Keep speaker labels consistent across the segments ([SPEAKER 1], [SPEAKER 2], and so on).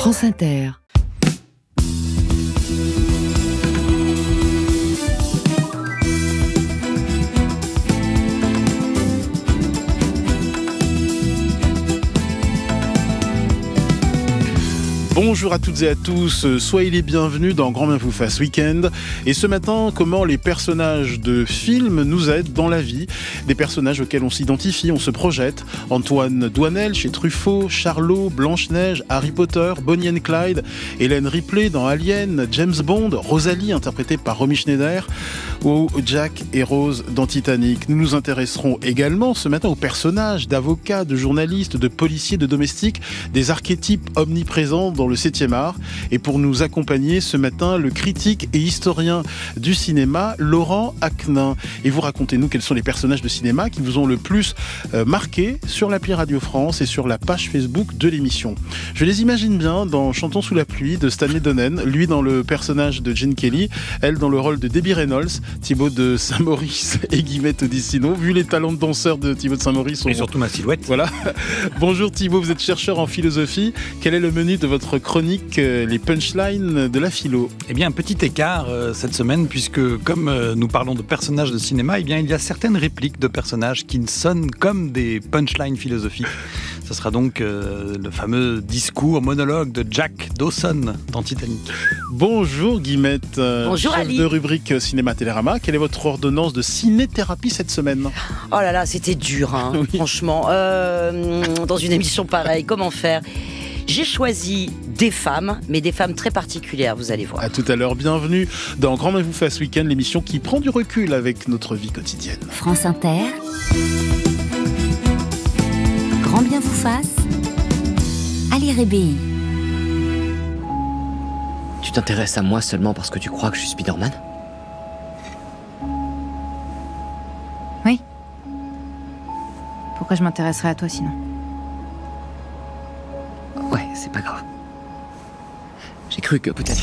[SPEAKER 1] France Inter.
[SPEAKER 2] Bonjour à toutes et à tous, soyez les bienvenus dans Grand Bien vous fasse Week-end. Et ce matin, comment les personnages de films nous aident dans la vie. Des personnages auxquels on s'identifie, on se projette. Antoine Doinel chez Truffaut, Charlot, Blanche-Neige, Harry Potter, Bonnie and Clyde, Hélène Ripley dans Alien, James Bond, Rosalie interprétée par Romy Schneider, ou Jack et Rose dans Titanic. Nous nous intéresserons également ce matin aux personnages d'avocats, de journalistes, de policiers, de domestiques, des archétypes omniprésents dans le 7e art. Et pour nous accompagner ce matin, le critique et historien du cinéma, Laurent Aknin. Et vous racontez-nous quels sont les personnages de cinéma qui vous ont le plus marqué sur l'appli Radio France et sur la page Facebook de l'émission. Je les imagine bien dans Chantons sous la pluie de Stanley Donen, lui dans le personnage de Gene Kelly, elle dans le rôle de Debbie Reynolds, Thibaut de Saint-Maurice et Guillemette Odissino. Vu les talents de danseur de Thibaut de Saint-Maurice...
[SPEAKER 3] Et surtout ma silhouette.
[SPEAKER 2] Voilà. Bonjour Thibaut, vous êtes chercheur en philosophie. Quel est le menu de votre chronique, les punchlines de la philo?
[SPEAKER 3] Eh bien, un petit écart cette semaine, puisque comme nous parlons de personnages de cinéma, eh bien, il y a certaines répliques de personnages qui sonnent comme des punchlines philosophiques. Ce sera donc le fameux monologue de Jack Dawson dans Titanic.
[SPEAKER 2] Bonjour Guillemette,
[SPEAKER 4] bonjour
[SPEAKER 2] chef
[SPEAKER 4] Ali.
[SPEAKER 2] de rubrique Cinéma Télérama. Quelle est votre ordonnance de ciné-thérapie cette semaine?
[SPEAKER 4] Oh là là, c'était dur, hein, oui. Franchement. Dans une émission pareille, comment faire? J'ai choisi des femmes, mais des femmes très particulières, vous allez voir.
[SPEAKER 2] À tout à l'heure, bienvenue dans Grand Bien vous fasse Week-end, l'émission qui prend du recul avec notre vie quotidienne.
[SPEAKER 5] France Inter, Grand Bien vous fasse, Ali Rébéi.
[SPEAKER 6] Tu t'intéresses à moi seulement parce que tu crois que je suis Spider-Man ?
[SPEAKER 7] Oui. Pourquoi je m'intéresserais à toi sinon ?
[SPEAKER 6] Ouais, c'est pas grave. J'ai cru que peut-être...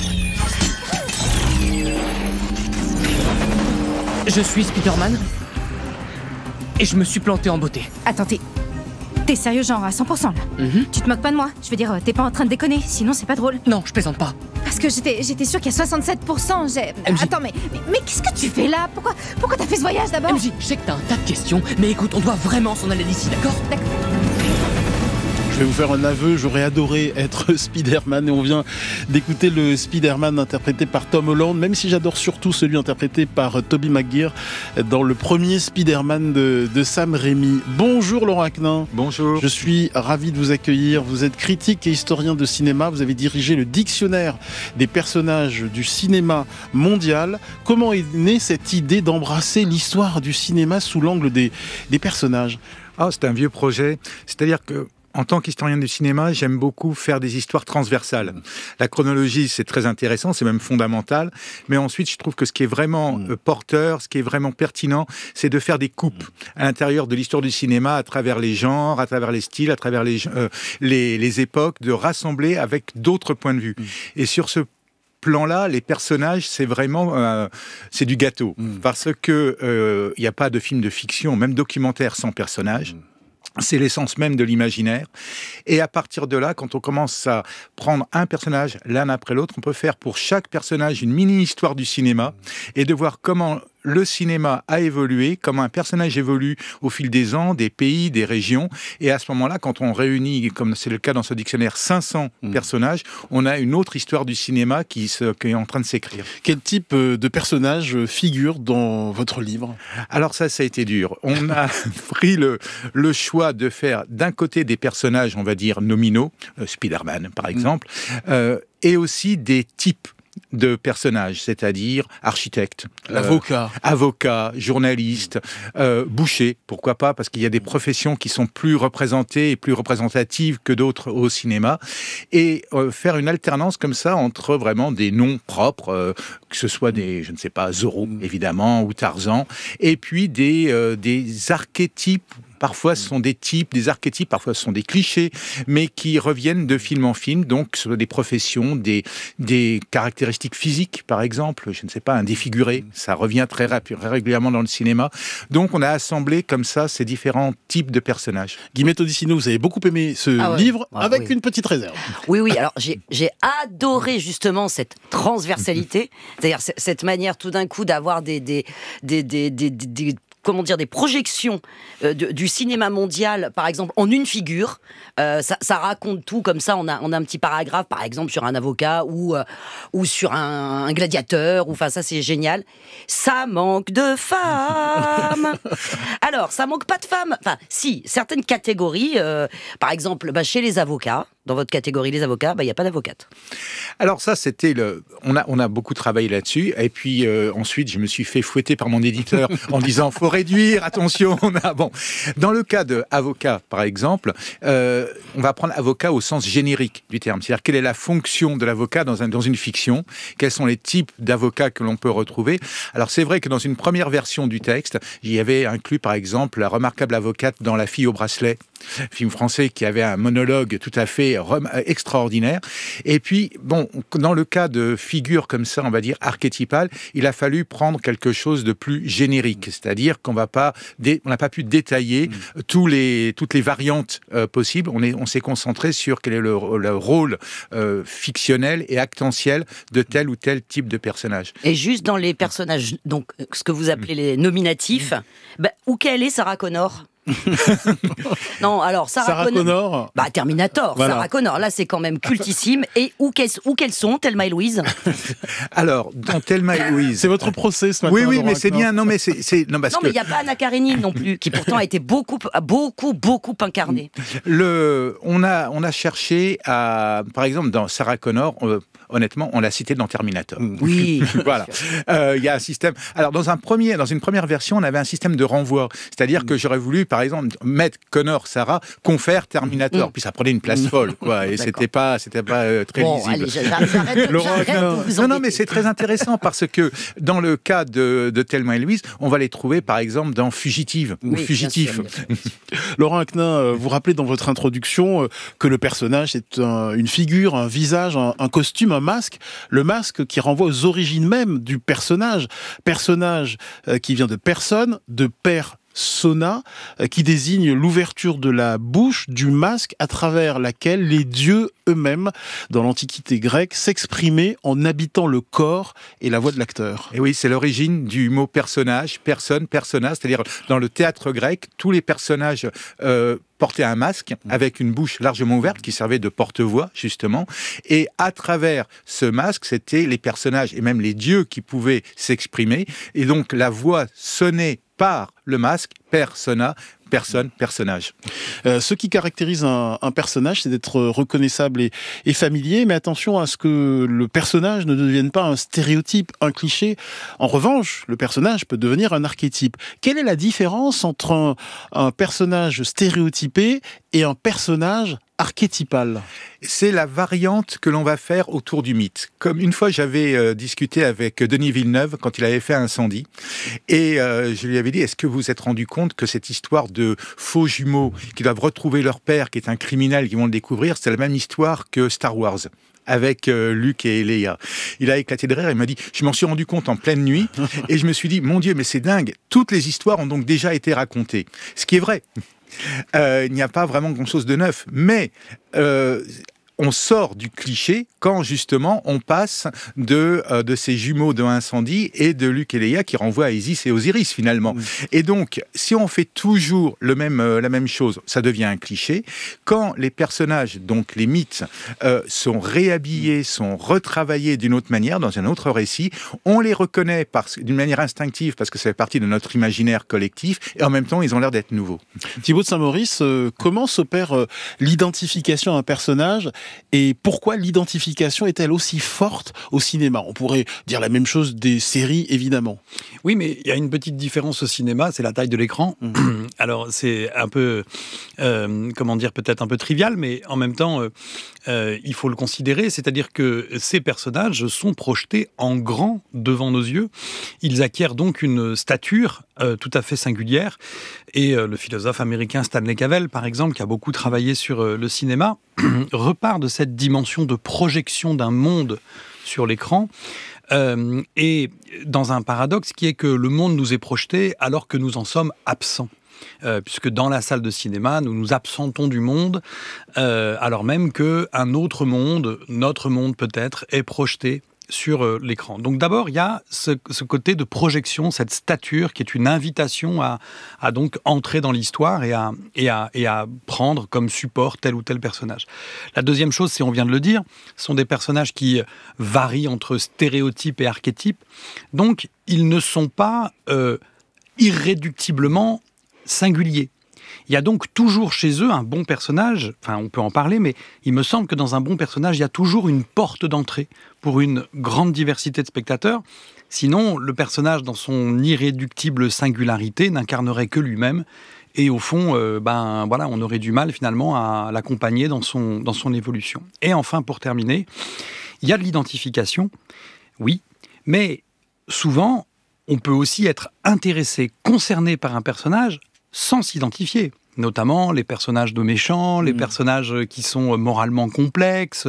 [SPEAKER 6] Je suis Spider-Man et je me suis planté en beauté.
[SPEAKER 7] Attends, t'es sérieux genre à 100% là ? Tu te moques pas de moi ? Je veux dire, t'es pas en train de déconner, sinon c'est pas drôle.
[SPEAKER 6] Non, je plaisante pas.
[SPEAKER 7] Parce que j'étais sûre qu'il y a 67%,
[SPEAKER 6] MJ.
[SPEAKER 7] Attends, mais qu'est-ce que tu fais là ? Pourquoi t'as fait ce voyage d'abord ?
[SPEAKER 6] MJ, je sais que t'as un tas de questions, mais écoute, on doit vraiment s'en aller d'ici, d'accord ?
[SPEAKER 7] D'accord.
[SPEAKER 2] Je vais vous faire un aveu, j'aurais adoré être Spider-Man et on vient d'écouter le Spider-Man interprété par Tom Holland, même si j'adore surtout celui interprété par Tobey Maguire dans le premier Spider-Man de Sam Raimi. Bonjour Laurent Aknin.
[SPEAKER 3] Bonjour.
[SPEAKER 2] Je suis ravi de vous accueillir. Vous êtes critique et historien de cinéma, vous avez dirigé le dictionnaire des personnages du cinéma mondial. Comment est née cette idée d'embrasser l'histoire du cinéma sous l'angle des personnages ?
[SPEAKER 3] C'est un vieux projet, c'est-à-dire que en tant qu'historien du cinéma, j'aime beaucoup faire des histoires transversales. La chronologie, c'est très intéressant, c'est même fondamental. Mais ensuite, je trouve que ce qui est vraiment porteur, ce qui est vraiment pertinent, c'est de faire des coupes à l'intérieur de l'histoire du cinéma, à travers les genres, à travers les styles, à travers les époques, de rassembler avec d'autres points de vue. Et sur ce plan-là, les personnages, c'est vraiment c'est du gâteau. Parce que il n'y a pas de film de fiction, même documentaire sans personnages. C'est l'essence même de l'imaginaire. Et à partir de là, quand on commence à prendre un personnage l'un après l'autre, on peut faire pour chaque personnage une mini-histoire du cinéma et de voir comment le cinéma a évolué, comment un personnage évolue au fil des ans, des pays, des régions. Et à ce moment-là, quand on réunit, comme c'est le cas dans ce dictionnaire, 500 personnages, on a une autre histoire du cinéma qui est en train de s'écrire.
[SPEAKER 2] Quel type de personnage figure dans votre livre ?
[SPEAKER 3] Alors ça a été dur. On a pris le choix de faire d'un côté des personnages, on va dire, nominaux, Spider-Man par exemple, et aussi des types de personnages, c'est-à-dire architecte, avocat, journaliste, boucher, pourquoi pas, parce qu'il y a des professions qui sont plus représentées et plus représentatives que d'autres au cinéma, et faire une alternance comme ça entre vraiment des noms propres, que ce soit des, je ne sais pas, Zorro, évidemment, ou Tarzan, et puis des archétypes Parfois, ce sont des types, des archétypes, parfois ce sont des clichés, mais qui reviennent de film en film, donc sur des professions, des caractéristiques physiques, par exemple, je ne sais pas, un défiguré, ça revient très régulièrement dans le cinéma. Donc, on a assemblé comme ça ces différents types de personnages.
[SPEAKER 2] Guillemette Odissino, vous avez beaucoup aimé ce livre, avec une petite réserve.
[SPEAKER 4] Oui, alors j'ai adoré justement cette transversalité, c'est-à-dire cette manière tout d'un coup d'avoir des projections du cinéma mondial, par exemple, en une figure. Ça raconte tout comme ça. On a un petit paragraphe, par exemple, sur un avocat ou sur un gladiateur. Enfin, ça, c'est génial. Ça manque de femmes. Alors, ça manque pas de femmes. Enfin, si, certaines catégories. Par exemple, chez les avocats, dans votre catégorie, les avocats, il n'y a pas d'avocate.
[SPEAKER 3] Alors ça, c'était on a beaucoup travaillé là-dessus. Et puis ensuite, je me suis fait fouetter par mon éditeur en disant faut réduire, attention. Dans le cas de avocat, par exemple, on va prendre avocat au sens générique du terme. C'est-à-dire quelle est la fonction de l'avocat dans une fiction, quels sont les types d'avocats que l'on peut retrouver. Alors c'est vrai que dans une première version du texte, il y avait inclus par exemple la remarquable avocate dans La fille au bracelet, film français qui avait un monologue tout à fait extraordinaire. Et puis, dans le cas de figures comme ça, on va dire archétypales, il a fallu prendre quelque chose de plus générique, c'est-à-dire qu'on n'a pas pu détailler toutes les variantes possibles. On s'est concentré sur quel est le rôle fictionnel et actentiel de tel ou tel type de personnage.
[SPEAKER 4] Et juste dans les personnages, donc ce que vous appelez les nominatifs, où qu'elle est Sarah Connor? Non, alors Sarah Connor, Terminator, voilà. Sarah Connor, là c'est quand même cultissime. Et où qu'elles sont, Thelma et Louise?
[SPEAKER 3] Alors, dans Thelma et Louise,
[SPEAKER 2] c'est votre procès ce matin.
[SPEAKER 3] Oui, mais c'est bien. Non, mais mais
[SPEAKER 4] il n'y a pas Anna Karenine non plus, qui pourtant a été beaucoup incarnée.
[SPEAKER 3] On a cherché à, par exemple, dans Sarah Connor. Honnêtement, on l'a cité dans Terminator.
[SPEAKER 4] Oui.
[SPEAKER 3] Voilà. Il y a un système. Alors, dans une première version, on avait un système de renvoi. C'est-à-dire que j'aurais voulu, par exemple, mettre Connor, Sarah, confère Terminator. Puis ça prenait une place folle, quoi. Et c'était pas très lisible.
[SPEAKER 4] Allez, j'arrête.
[SPEAKER 3] Non, mais c'est très intéressant parce que dans le cas de Thelma et Louise, on va les trouver, par exemple, dans Fugitive ou Fugitif.
[SPEAKER 2] Laurent Aknin, vous rappelez dans votre introduction que le personnage est une figure, un visage, un costume, un masque. Le masque qui renvoie aux origines même du personnage. Personnage qui vient de personne, de persona, qui désigne l'ouverture de la bouche du masque à travers laquelle les dieux eux-mêmes, dans l'Antiquité grecque, s'exprimaient en habitant le corps et la voix de l'acteur.
[SPEAKER 3] Et oui, c'est l'origine du mot personnage, persona, c'est-à-dire dans le théâtre grec, tous les personnages portaient un masque avec une bouche largement ouverte qui servait de porte-voix, justement. Et à travers ce masque, c'était les personnages et même les dieux qui pouvaient s'exprimer. Et donc, la voix sonnait par le masque, persona, personnage.
[SPEAKER 2] Ce qui caractérise un personnage, c'est d'être reconnaissable et familier, mais attention à ce que le personnage ne devienne pas un stéréotype, un cliché. En revanche, le personnage peut devenir un archétype. Quelle est la différence entre un personnage stéréotypé et un personnage archétypal?
[SPEAKER 3] C'est la variante que l'on va faire autour du mythe. Comme une fois, j'avais discuté avec Denis Villeneuve quand il avait fait Incendie, et je lui avais dit, est-ce que vous vous êtes rendu compte que cette histoire de faux jumeaux qui doivent retrouver leur père, qui est un criminel, qui vont le découvrir, c'est la même histoire que Star Wars avec Luke et Leia. Il a éclaté de rire, il m'a dit, je m'en suis rendu compte en pleine nuit, et je me suis dit, mon Dieu, mais c'est dingue, toutes les histoires ont donc déjà été racontées. Ce qui est vrai. Il n'y a pas vraiment grand-chose de neuf, mais on sort du cliché quand justement on passe de ces jumeaux de Incendie et de Luke et Leia qui renvoient à Isis et Osiris finalement. Oui. Et donc, si on fait toujours la même chose, ça devient un cliché. Quand les personnages, donc les mythes, sont réhabillés, sont retravaillés d'une autre manière, dans un autre récit, on les reconnaît d'une manière instinctive parce que ça fait partie de notre imaginaire collectif et en même temps, ils ont l'air d'être nouveaux.
[SPEAKER 2] Thibaut de Saint-Maurice, comment s'opère l'identification d'un personnage Et pourquoi l'identification est-elle aussi forte au cinéma ? On pourrait dire la même chose des séries, évidemment.
[SPEAKER 1] Oui, mais il y a une petite différence au cinéma, c'est la taille de l'écran. Alors, c'est un peu, peut-être un peu trivial, mais en même temps, il faut le considérer. C'est-à-dire que ces personnages sont projetés en grand devant nos yeux. Ils acquièrent donc une stature tout à fait singulière. Et le philosophe américain Stanley Cavell, par exemple, qui a beaucoup travaillé sur le cinéma, repart de cette dimension de projection d'un monde sur l'écran, et dans un paradoxe qui est que le monde nous est projeté alors que nous en sommes absents. Puisque dans la salle de cinéma, nous nous absentons du monde, alors même qu'un autre monde, notre monde peut-être, est projeté sur l'écran. Donc d'abord, il y a ce côté de projection, cette stature qui est une invitation à donc entrer dans l'histoire et à prendre comme support tel ou tel personnage. La deuxième chose, c'est, on vient de le dire, ce sont des personnages qui varient entre stéréotypes et archétypes. Donc, ils ne sont pas irréductiblement singuliers. Il y a donc toujours chez eux un bon personnage, enfin on peut en parler, mais il me semble que dans un bon personnage, il y a toujours une porte d'entrée pour une grande diversité de spectateurs. Sinon, le personnage, dans son irréductible singularité, n'incarnerait que lui-même. Et au fond, on aurait du mal finalement à l'accompagner dans son évolution. Et enfin, pour terminer, il y a de l'identification, oui, mais souvent, on peut aussi être intéressé, concerné par un personnage sans s'identifier, notamment les personnages de méchants, les personnages qui sont moralement complexes,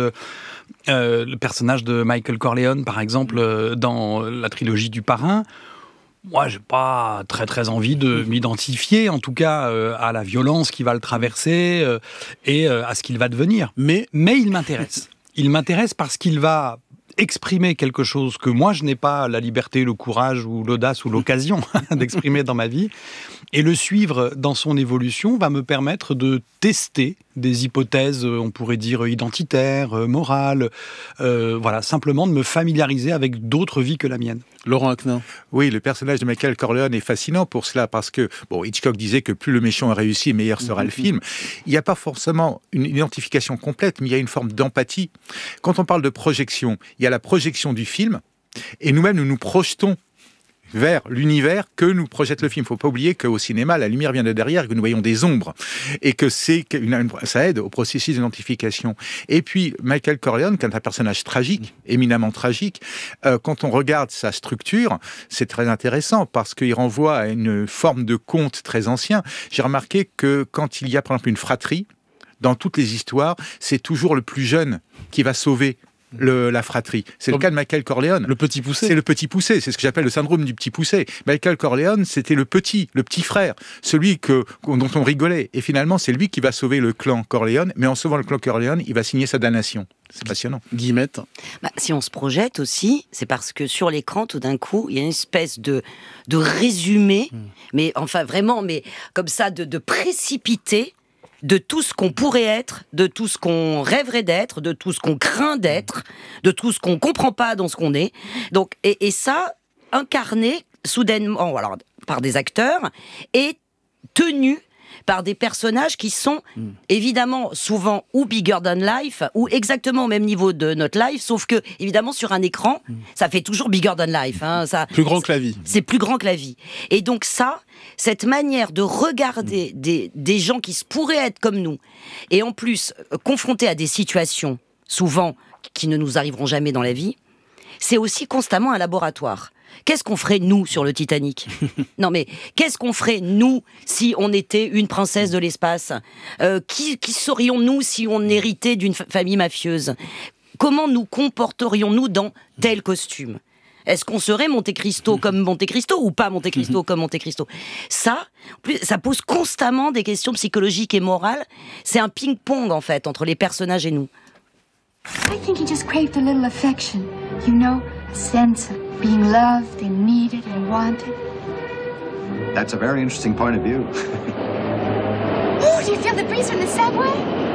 [SPEAKER 1] le personnage de Michael Corleone, par exemple, dans la trilogie du Parrain. Moi, j'ai pas très envie de m'identifier, en tout cas, à la violence qui va le traverser et à ce qu'il va devenir. Mais il m'intéresse. Il m'intéresse parce qu'il va exprimer quelque chose que moi, je n'ai pas la liberté, le courage ou l'audace ou l'occasion d'exprimer dans ma vie. Et le suivre dans son évolution va me permettre de tester des hypothèses, on pourrait dire identitaires, morales, simplement de me familiariser avec d'autres vies que la mienne.
[SPEAKER 2] Laurent Aknin.
[SPEAKER 3] Oui, le personnage de Michael Corleone est fascinant pour cela, parce que, Hitchcock disait que plus le méchant est réussi, meilleur sera le film. Il n'y a pas forcément une identification complète, mais il y a une forme d'empathie. Quand on parle de projection, il y a la projection du film, et nous-mêmes, nous nous projetons vers l'univers que nous projette le film. Il ne faut pas oublier qu'au cinéma, la lumière vient de derrière, que nous voyons des ombres, et que ça aide au processus d'identification. Et puis, Michael Corleone, qui est un personnage tragique, éminemment tragique, quand on regarde sa structure, c'est très intéressant, parce qu'il renvoie à une forme de conte très ancien. J'ai remarqué que quand il y a, par exemple, une fratrie, dans toutes les histoires, c'est toujours le plus jeune qui va sauver la fratrie. C'est le cas de Michael Corleone.
[SPEAKER 2] Le petit poussé.
[SPEAKER 3] C'est le petit poussé. C'est ce que j'appelle le syndrome du petit poussé. Michael Corleone, c'était le petit frère, celui dont on rigolait. Et finalement, c'est lui qui va sauver le clan Corleone. Mais en sauvant le clan Corleone, il va signer sa damnation. C'est passionnant.
[SPEAKER 2] Guillemette.
[SPEAKER 4] Si on se projette aussi, c'est parce que sur l'écran, tout d'un coup, il y a une espèce de résumé, mais enfin vraiment, mais comme ça, de précipité de tout ce qu'on pourrait être, de tout ce qu'on rêverait d'être, de tout ce qu'on craint d'être, de tout ce qu'on comprend pas dans ce qu'on est. Donc, et ça, incarné soudainement, alors, par des acteurs, et tenu par des personnages qui sont évidemment souvent ou bigger than life, ou exactement au même niveau de notre life, sauf que, évidemment, sur un écran, ça fait toujours bigger than life.
[SPEAKER 2] Plus grand que la vie.
[SPEAKER 4] C'est plus grand que la vie. Et donc cette manière de regarder des gens qui pourraient être comme nous, et en plus, confrontés à des situations, souvent, qui ne nous arriveront jamais dans la vie, c'est aussi constamment un laboratoire. Qu'est-ce qu'on ferait, nous, sur le Titanic ? Non, mais qu'est-ce qu'on ferait, nous, si on était une princesse de l'espace ? Qui serions-nous si on héritait d'une famille mafieuse ? Comment nous comporterions-nous dans tel costume ? Est-ce qu'on serait Monte Cristo comme Monte Cristo ou pas Monte Cristo comme Monte Cristo ? Ça pose constamment des questions psychologiques et morales. C'est un ping-pong, en fait, entre les personnages et nous.
[SPEAKER 8] I think he just craved a little affection. You know, a sense of being loved and needed and wanted.
[SPEAKER 9] That's a very interesting point of view.
[SPEAKER 8] Oh, do you feel the breeze from the subway?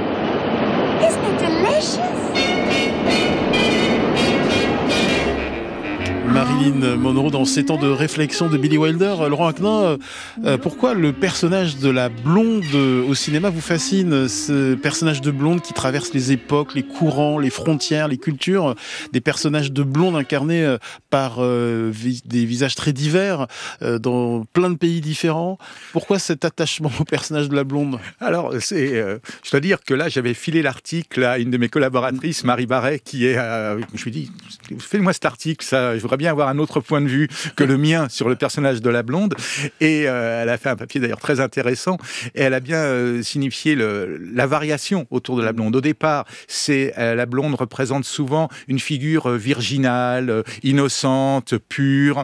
[SPEAKER 8] Isn't it delicious?
[SPEAKER 2] Marie Marilyn Monroe dans ces temps de réflexion de Billy Wilder. Laurent Queneau, pourquoi le personnage de la blonde au cinéma vous fascine? Ce personnage de blonde qui traverse les époques, les courants, les frontières, les cultures, des personnages de blonde incarnés par des visages très divers dans plein de pays différents. Pourquoi cet attachement au personnage de la blonde?
[SPEAKER 3] Alors, je dois dire que là, j'avais filé l'article à une de mes collaboratrices, Marie Barret, qui est... je lui ai dit, fais-moi cet article, ça, je voudrais bien avoir un autre point de vue que le mien sur le personnage de la blonde. Et elle a fait un papier d'ailleurs très intéressant, et elle a bien signifié la variation autour de la blonde. Au départ, la blonde représente souvent une figure virginale, innocente, pure.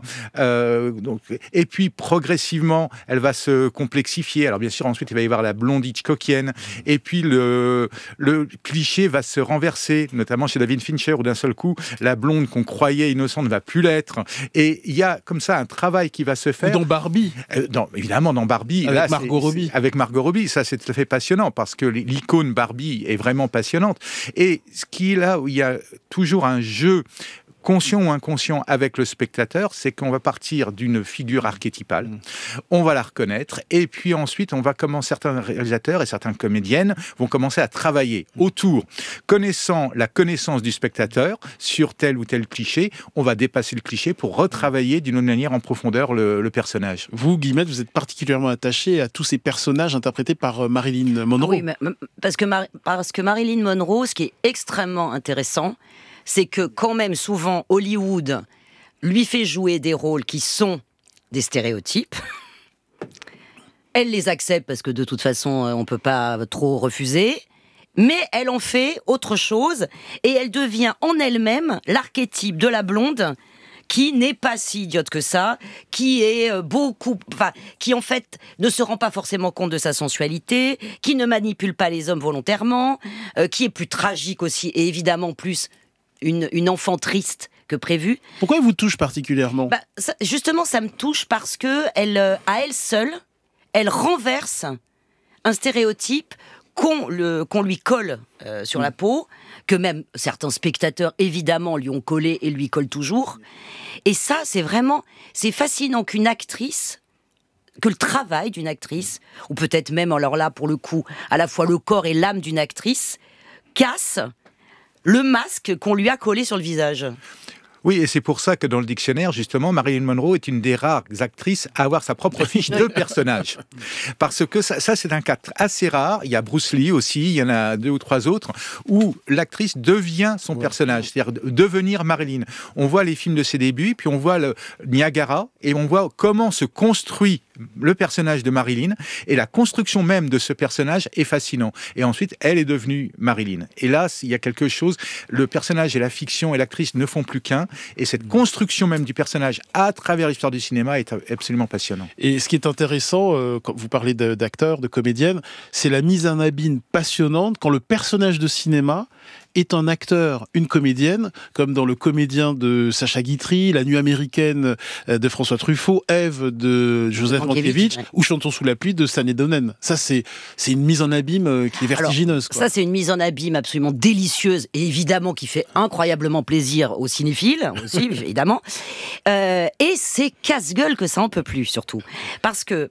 [SPEAKER 3] Et puis, progressivement, elle va se complexifier. Alors, bien sûr, ensuite, il va y avoir la blonde hitchcockienne. Et puis, le cliché va se renverser, notamment chez David Fincher, où d'un seul coup, la blonde qu'on croyait innocente ne va plus l'être. Et il y a comme ça un travail qui va se faire.
[SPEAKER 2] Dans Barbie.
[SPEAKER 3] Évidemment, dans Barbie.
[SPEAKER 2] Avec Margot Robbie.
[SPEAKER 3] Avec Margot Robbie. Ça, c'est tout à fait passionnant, parce que l'icône Barbie est vraiment passionnante. Et ce qui est là où il y a toujours un jeu conscient ou inconscient avec le spectateur, c'est qu'on va partir d'une figure archétypale, on va la reconnaître, et puis ensuite, certains réalisateurs et certaines comédiennes vont commencer à travailler autour, connaissant la connaissance du spectateur sur tel ou tel cliché, on va dépasser le cliché pour retravailler d'une autre manière en profondeur le personnage.
[SPEAKER 2] Vous, Guillemette, vous êtes particulièrement attaché à tous ces personnages interprétés par Marilyn Monroe.
[SPEAKER 4] Oui, parce que Marilyn Monroe, ce qui est extrêmement intéressant, c'est que quand même souvent Hollywood lui fait jouer des rôles qui sont des stéréotypes. Elle les accepte parce que de toute façon on ne peut pas trop refuser, mais elle en fait autre chose et elle devient en elle-même l'archétype de la blonde qui n'est pas si idiote que ça, qui est qui en fait ne se rend pas forcément compte de sa sensualité, qui ne manipule pas les hommes volontairement, qui est plus tragique aussi et évidemment plus une enfant triste que prévu.
[SPEAKER 2] Pourquoi elle vous touche particulièrement ?
[SPEAKER 4] Justement, ça me touche parce que à elle seule, elle renverse un stéréotype qu'on lui colle sur la peau, que même certains spectateurs, évidemment, lui ont collé et lui collent toujours. Et ça, c'est fascinant que le travail d'une actrice, ou peut-être même, alors là, pour le coup, à la fois le corps et l'âme d'une actrice, casse le masque qu'on lui a collé sur le visage.
[SPEAKER 3] Oui, et c'est pour ça que dans le dictionnaire, justement, Marilyn Monroe est une des rares actrices à avoir sa propre fiche de personnage. Parce que ça, c'est un cas assez rare. Il y a Bruce Lee aussi, il y en a 2 ou 3 autres, où l'actrice devient son personnage, c'est-à-dire devenir Marilyn. On voit les films de ses débuts, puis on voit le Niagara, et on voit comment se construit le personnage de Marilyn, et la construction même de ce personnage est fascinant. Et ensuite, elle est devenue Marilyn. Et là, il y a quelque chose, le personnage et la fiction et l'actrice ne font plus qu'un, et cette construction même du personnage à travers l'histoire du cinéma est absolument passionnant.
[SPEAKER 2] Et ce qui est intéressant, quand vous parlez d'acteurs, de comédiennes, c'est la mise en abîme passionnante quand le personnage de cinéma est un acteur, une comédienne, comme dans Le Comédien de Sacha Guitry, La Nuit américaine de François Truffaut, Ève de Joseph Mankiewicz, ou Chantons sous la pluie de Stanley Donen. Ça, c'est une mise en abîme qui est vertigineuse.
[SPEAKER 4] Alors, ça, c'est une mise en abîme absolument délicieuse et évidemment qui fait incroyablement plaisir aux cinéphiles, aussi, évidemment. Et c'est casse-gueule que ça en peut plus, surtout. Parce que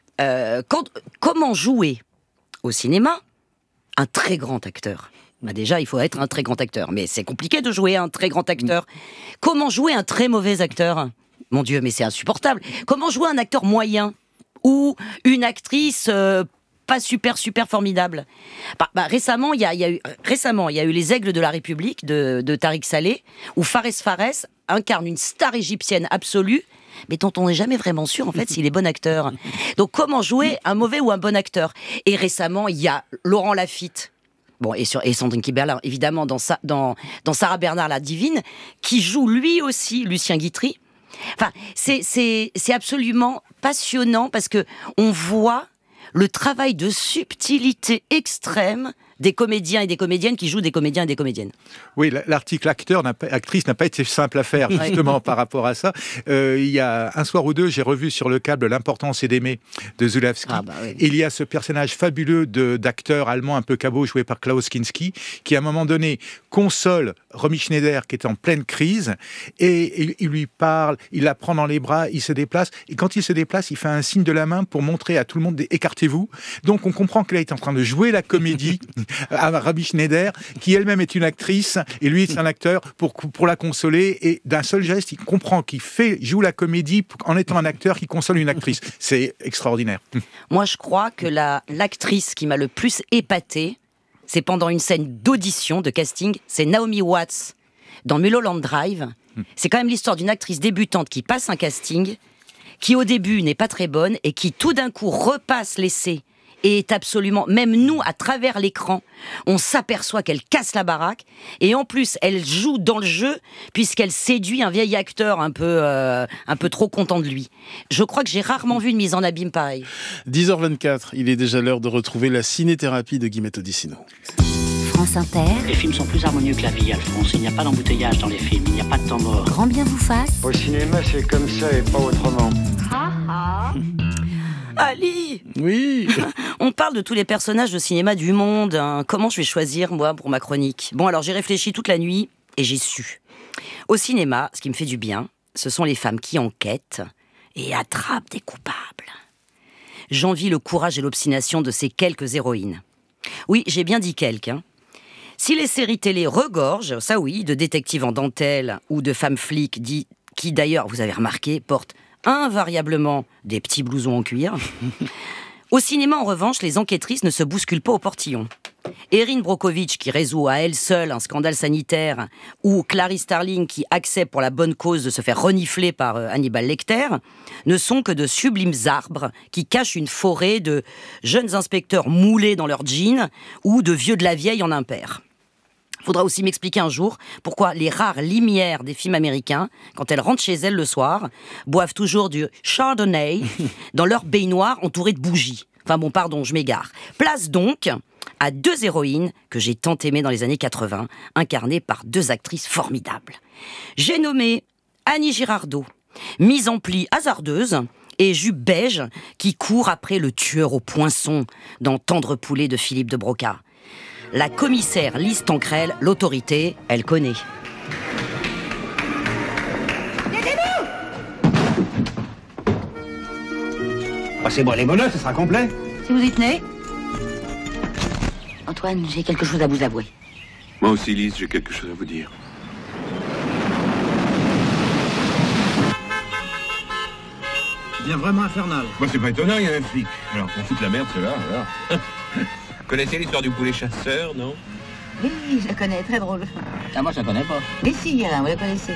[SPEAKER 4] comment jouer au cinéma un très grand acteur ? Déjà, il faut être un très grand acteur. Mais c'est compliqué de jouer un très grand acteur. Comment jouer un très mauvais acteur ? Mon Dieu, mais c'est insupportable. Comment jouer un acteur moyen ? Ou une actrice pas super formidable ? Récemment, il y a eu Les Aigles de la République de Tariq Saleh, où Fares Fares incarne une star égyptienne absolue, mais dont on n'est jamais vraiment sûr, en fait, s'il est bon acteur. Donc, comment jouer un mauvais ou un bon acteur ? Et récemment, il y a Laurent Lafitte, et Sandrine Kiberlin, évidemment, dans Sarah Bernard la Divine, qui joue lui aussi Lucien Guitry. Enfin, c'est absolument passionnant parce que on voit le travail de subtilité extrême des comédiens et des comédiennes qui jouent des comédiens et des comédiennes.
[SPEAKER 3] Oui, l'article actrice n'a pas été simple à faire, justement, par rapport à ça. Il y a un soir ou deux, j'ai revu sur le câble L'importance est d'aimer de Zulawski.
[SPEAKER 4] Oui.
[SPEAKER 3] Il y a ce personnage fabuleux d'acteur allemand un peu cabot joué par Klaus Kinski qui, à un moment donné, console Romy Schneider qui est en pleine crise et il lui parle, il la prend dans les bras, il se déplace et quand il se déplace, il fait un signe de la main pour montrer à tout le monde écartez-vous. Donc on comprend qu'elle est en train de jouer la comédie à Romy Schneider qui elle-même est une actrice et lui c'est un acteur pour la consoler et d'un seul geste, il comprend qu'il joue la comédie en étant un acteur qui console une actrice. C'est extraordinaire.
[SPEAKER 4] Moi, je crois que l'actrice qui m'a le plus épatée, c'est pendant une scène d'audition, de casting, c'est Naomi Watts dans Mulholland Drive. C'est quand même l'histoire d'une actrice débutante qui passe un casting, qui au début n'est pas très bonne et qui tout d'un coup repasse l'essai et est absolument, même nous, à travers l'écran, on s'aperçoit qu'elle casse la baraque et en plus, elle joue dans le jeu puisqu'elle séduit un vieil acteur un peu trop content de lui. Je crois que j'ai rarement vu une mise en abîme pareille.
[SPEAKER 2] 10h24, il est déjà l'heure de retrouver la ciné-thérapie de Guillemette Odissino.
[SPEAKER 5] France Inter.
[SPEAKER 10] Les films sont plus harmonieux que la vie, Alphonse. Il n'y a pas d'embouteillage dans les films, il n'y a pas de temps mort.
[SPEAKER 5] Grand bien vous fasse.
[SPEAKER 9] Au cinéma, c'est comme ça et pas autrement.
[SPEAKER 4] Ali!
[SPEAKER 2] Oui.
[SPEAKER 4] On parle de tous les personnages de cinéma du monde. Comment je vais choisir, moi, pour ma chronique? Bon, alors j'ai réfléchi toute la nuit et j'ai su. Au cinéma, ce qui me fait du bien, ce sont les femmes qui enquêtent et attrapent des coupables. J'envie le courage et l'obstination de ces quelques héroïnes. Oui, j'ai bien dit quelques. Si les séries télé regorgent, ça oui, de détectives en dentelle ou de femmes flics qui d'ailleurs, vous avez remarqué, portent invariablement des petits blousons en cuir. Au cinéma, en revanche, les enquêtrices ne se bousculent pas au portillon. Erin Brockovich, qui résout à elle seule un scandale sanitaire, ou Clarice Starling, qui accepte pour la bonne cause de se faire renifler par Hannibal Lecter, ne sont que de sublimes arbres qui cachent une forêt de jeunes inspecteurs moulés dans leurs jeans ou de vieux de la vieille en impair. Faudra aussi m'expliquer un jour pourquoi les rares limières des films américains, quand elles rentrent chez elles le soir, boivent toujours du Chardonnay dans leur baignoire entourée de bougies. Enfin bon, pardon, je m'égare. Place donc à deux héroïnes que j'ai tant aimées dans les années 80, incarnées par deux actrices formidables. J'ai nommé Annie Girardot, mise en pli hasardeuse, et jupe beige qui court après le tueur au poinçon dans Tendre poulet de Philippe de Broca. La commissaire Lise Tancrel, l'autorité, elle connaît.
[SPEAKER 10] Passez-moi les menottes, ce sera complet.
[SPEAKER 11] Si vous y tenez. Antoine, j'ai quelque chose à vous avouer.
[SPEAKER 12] Moi aussi, Lise, j'ai quelque chose à vous dire.
[SPEAKER 13] Il devient vraiment infernal.
[SPEAKER 12] Moi, c'est pas étonnant, il y a un flic. Alors, on fout de la merde, ceux-là, alors. Connaissez l'histoire du poulet chasseur, non?
[SPEAKER 11] Oui, je la connais, très drôle.
[SPEAKER 10] Ah, moi, je la connais pas.
[SPEAKER 11] Mais si, vous la connaissez.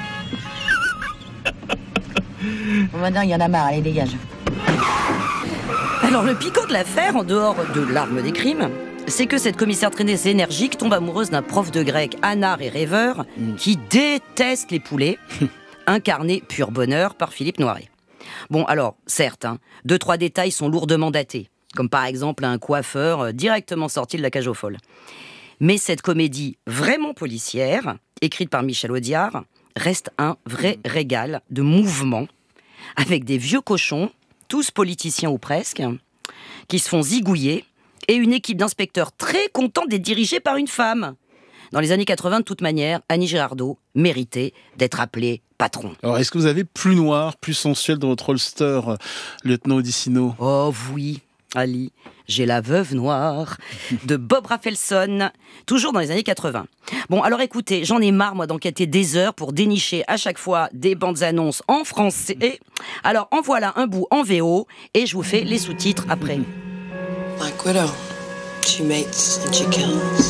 [SPEAKER 11] Bon, maintenant, il y en a marre, allez, dégage.
[SPEAKER 4] Alors, le picot de l'affaire, en dehors de l'arme des crimes, c'est que cette commissaire traînée énergique tombe amoureuse d'un prof de grec, anard et rêveur, qui déteste les poulets, incarné pur bonheur par Philippe Noiret. Bon, alors, certes, 2-3 détails sont lourdement datés, comme par exemple un coiffeur directement sorti de la cage aux folles. Mais cette comédie vraiment policière, écrite par Michel Audiard, reste un vrai régal de mouvement, avec des vieux cochons, tous politiciens ou presque, qui se font zigouiller, et une équipe d'inspecteurs très contents d'être dirigée par une femme. Dans les années 80, de toute manière, Annie Girardot méritait d'être appelée patron.
[SPEAKER 2] Alors, est-ce que vous avez plus noir, plus sensuel dans votre holster, lieutenant Odissino?
[SPEAKER 4] Oh oui, Ali, j'ai La Veuve Noire de Bob Rafelson, toujours dans les années 80. Bon, alors écoutez, j'en ai marre, moi, d'enquêter des heures pour dénicher à chaque fois des bandes annonces en français. Alors, en voilà un bout en VO, et je vous fais les sous-titres après.
[SPEAKER 14] Black Widow, she mates and she kills.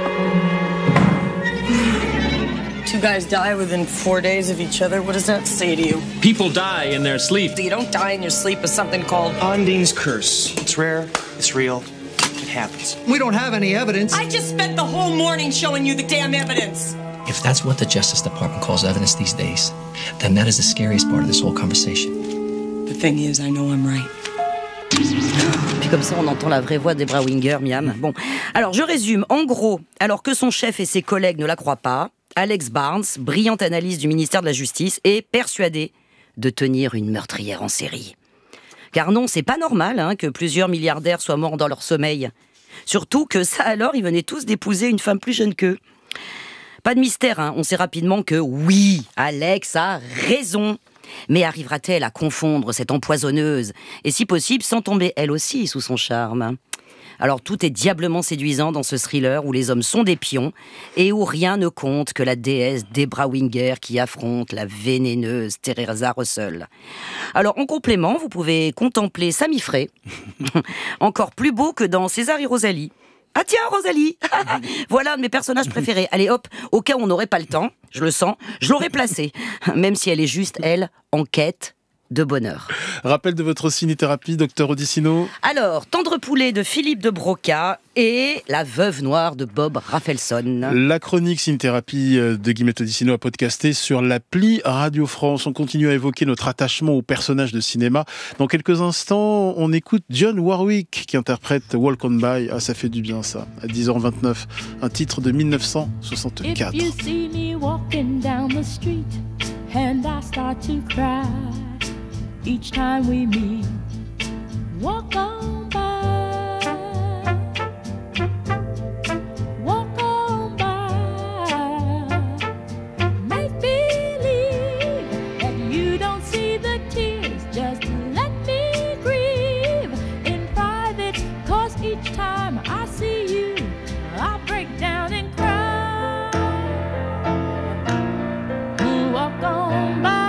[SPEAKER 14] 2 guys die within 4 days of each other. What does that say to you?
[SPEAKER 15] People die in their sleep.
[SPEAKER 14] You don't die in your sleep with something called
[SPEAKER 15] Ondine's curse.
[SPEAKER 14] It's rare, it's real, it happens.
[SPEAKER 15] We don't have any evidence.
[SPEAKER 14] I just spent the whole morning showing you the damn evidence.
[SPEAKER 16] If that's what the Justice Department calls evidence these days, then that is the scariest part of this whole conversation.
[SPEAKER 14] The thing is, I know I'm right.
[SPEAKER 4] Puis comme ça, on entend la vraie voix d'Debra Winger, miam. Bon, alors je résume. En gros, alors que son chef et ses collègues ne la croient pas, Alex Barnes, brillante analyste du ministère de la Justice, est persuadé de tenir une meurtrière en série. Car non, c'est pas normal que plusieurs milliardaires soient morts dans leur sommeil. Surtout que ça alors, ils venaient tous d'épouser une femme plus jeune qu'eux. Pas de mystère, on sait rapidement que oui, Alex a raison. Mais arrivera-t-elle à confondre cette empoisonneuse, et si possible sans tomber elle aussi sous son charme? Alors tout est diablement séduisant dans ce thriller où les hommes sont des pions et où rien ne compte que la déesse Debra Winger qui affronte la vénéneuse Theresa Russell. Alors en complément, vous pouvez contempler Sami Frey, encore plus beau que dans César et Rosalie. Ah tiens, Rosalie. Voilà un de mes personnages préférés. Allez hop, au cas où on n'aurait pas le temps, je le sens, je l'aurais placée. Même si elle est juste, elle, en quête de bonheur.
[SPEAKER 2] Rappel de votre ciné-thérapie, docteur Odissino.
[SPEAKER 4] Alors, Tendre poulet de Philippe de Broca et La veuve noire de Bob Rafelson.
[SPEAKER 2] La chronique ciné-thérapie de Guillemette Odissino a podcasté sur l'appli Radio France. On continue à évoquer notre attachement aux personnages de cinéma. Dans quelques instants, on écoute Dionne Warwick qui interprète Walk On By. Ah, ça fait du bien ça, à 10h29. Un titre de 1964.
[SPEAKER 17] If you see me walking down the street and I start to cry each time we meet, walk on by, walk on by. Make believe that you don't see the tears, just let me grieve in private, 'cause each time I see you, I break down and cry. Walk on by.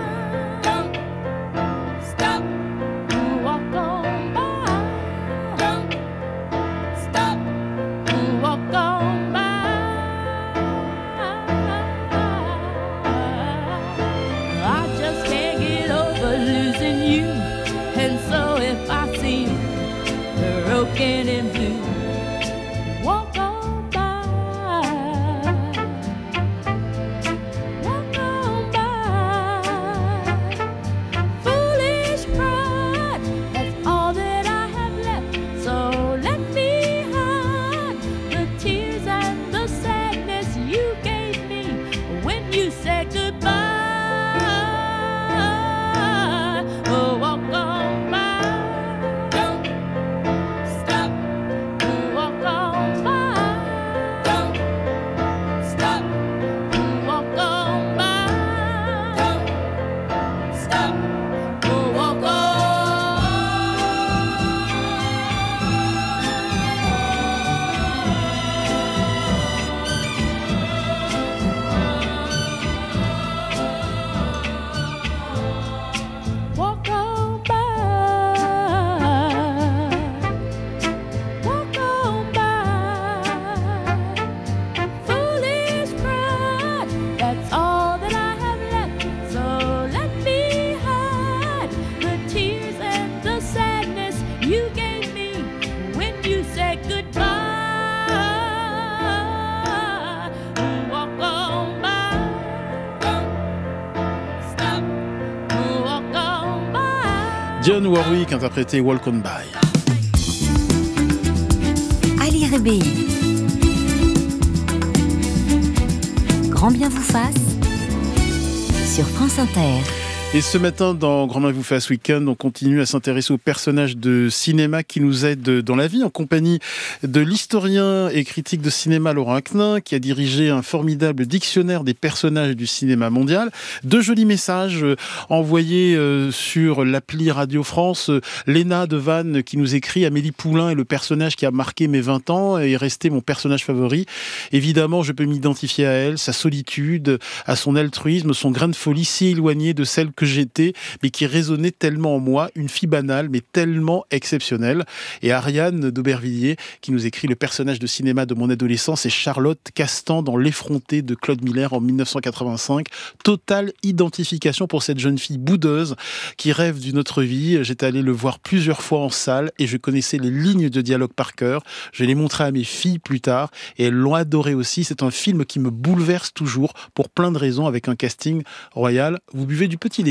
[SPEAKER 17] Broken and blue, walk on by, walk on by. Foolish pride, that's all that I have left. So let me hide the tears and the sadness you gave me when you said goodbye. Oh, walk on by.
[SPEAKER 2] Dionne Warwick interprétait Walk On By.
[SPEAKER 5] Ali Rébéi. Grand bien vous fasse sur France Inter.
[SPEAKER 2] Et ce matin, dans Grand Bien vous fasse Week-end, on continue à s'intéresser aux personnages de cinéma qui nous aident dans la vie, en compagnie de l'historien et critique de cinéma Laurent Aknin, qui a dirigé un formidable dictionnaire des personnages du cinéma mondial. Deux jolis messages envoyés sur l'appli Radio France. Léna de Vannes qui nous écrit: Amélie Poulain est le personnage qui a marqué mes 20 ans et est resté mon personnage favori. Évidemment, je peux m'identifier à elle, sa solitude, à son altruisme, son grain de folie si éloigné de celle que j'étais, mais qui résonnait tellement en moi, une fille banale, mais tellement exceptionnelle. Et Ariane d'Aubervilliers, qui nous écrit: le personnage de cinéma de mon adolescence est Charlotte Castan dans L'Effrontée de Claude Miller en 1985. Totale identification pour cette jeune fille boudeuse qui rêve d'une autre vie. J'étais allé le voir plusieurs fois en salle et je connaissais les lignes de dialogue par cœur. Je l'ai montré à mes filles plus tard et elles l'ont adoré aussi. C'est un film qui me bouleverse toujours pour plein de raisons, avec un casting royal. Vous buvez du petit lait,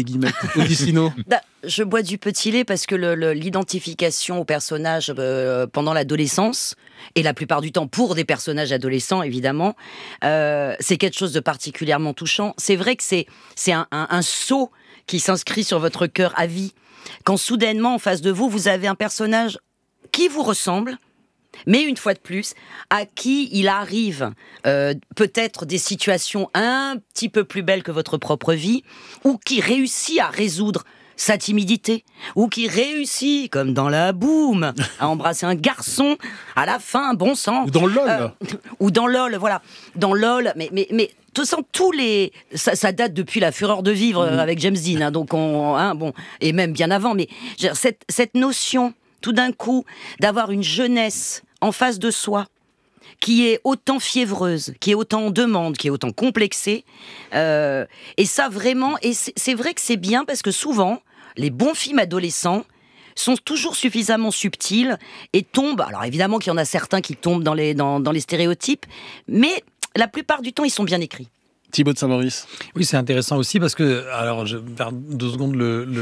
[SPEAKER 2] les Guillemette. Odissino.
[SPEAKER 4] Je bois du petit lait parce que l'identification au personnage pendant l'adolescence, et la plupart du temps pour des personnages adolescents évidemment, c'est quelque chose de particulièrement touchant. C'est vrai que c'est un sceau qui s'inscrit sur votre cœur à vie. Quand soudainement en face de vous, vous avez un personnage qui vous ressemble, mais une fois de plus, à qui il arrive peut-être des situations un petit peu plus belles que votre propre vie, ou qui réussit à résoudre sa timidité, ou qui réussit, comme dans La Boum, à embrasser un garçon à la fin, bon sang.
[SPEAKER 2] Ou dans LOL.
[SPEAKER 4] Ou dans LOL, voilà. Dans LOL, mais tout ça, ça date depuis La Fureur de vivre avec James Dean, hein, donc et même bien avant, mais cette notion, tout d'un coup, d'avoir une jeunesse en face de soi, qui est autant fiévreuse, qui est autant en demande, qui est autant complexée. Et ça, vraiment, et c'est vrai que c'est bien parce que souvent, les bons films adolescents sont toujours suffisamment subtils et tombent. Alors évidemment qu'il y en a certains qui tombent dans les stéréotypes, mais la plupart du temps, ils sont bien écrits.
[SPEAKER 2] Thibaut de Saint-Maurice.
[SPEAKER 1] Oui, c'est intéressant aussi parce que, alors je vais faire 2 secondes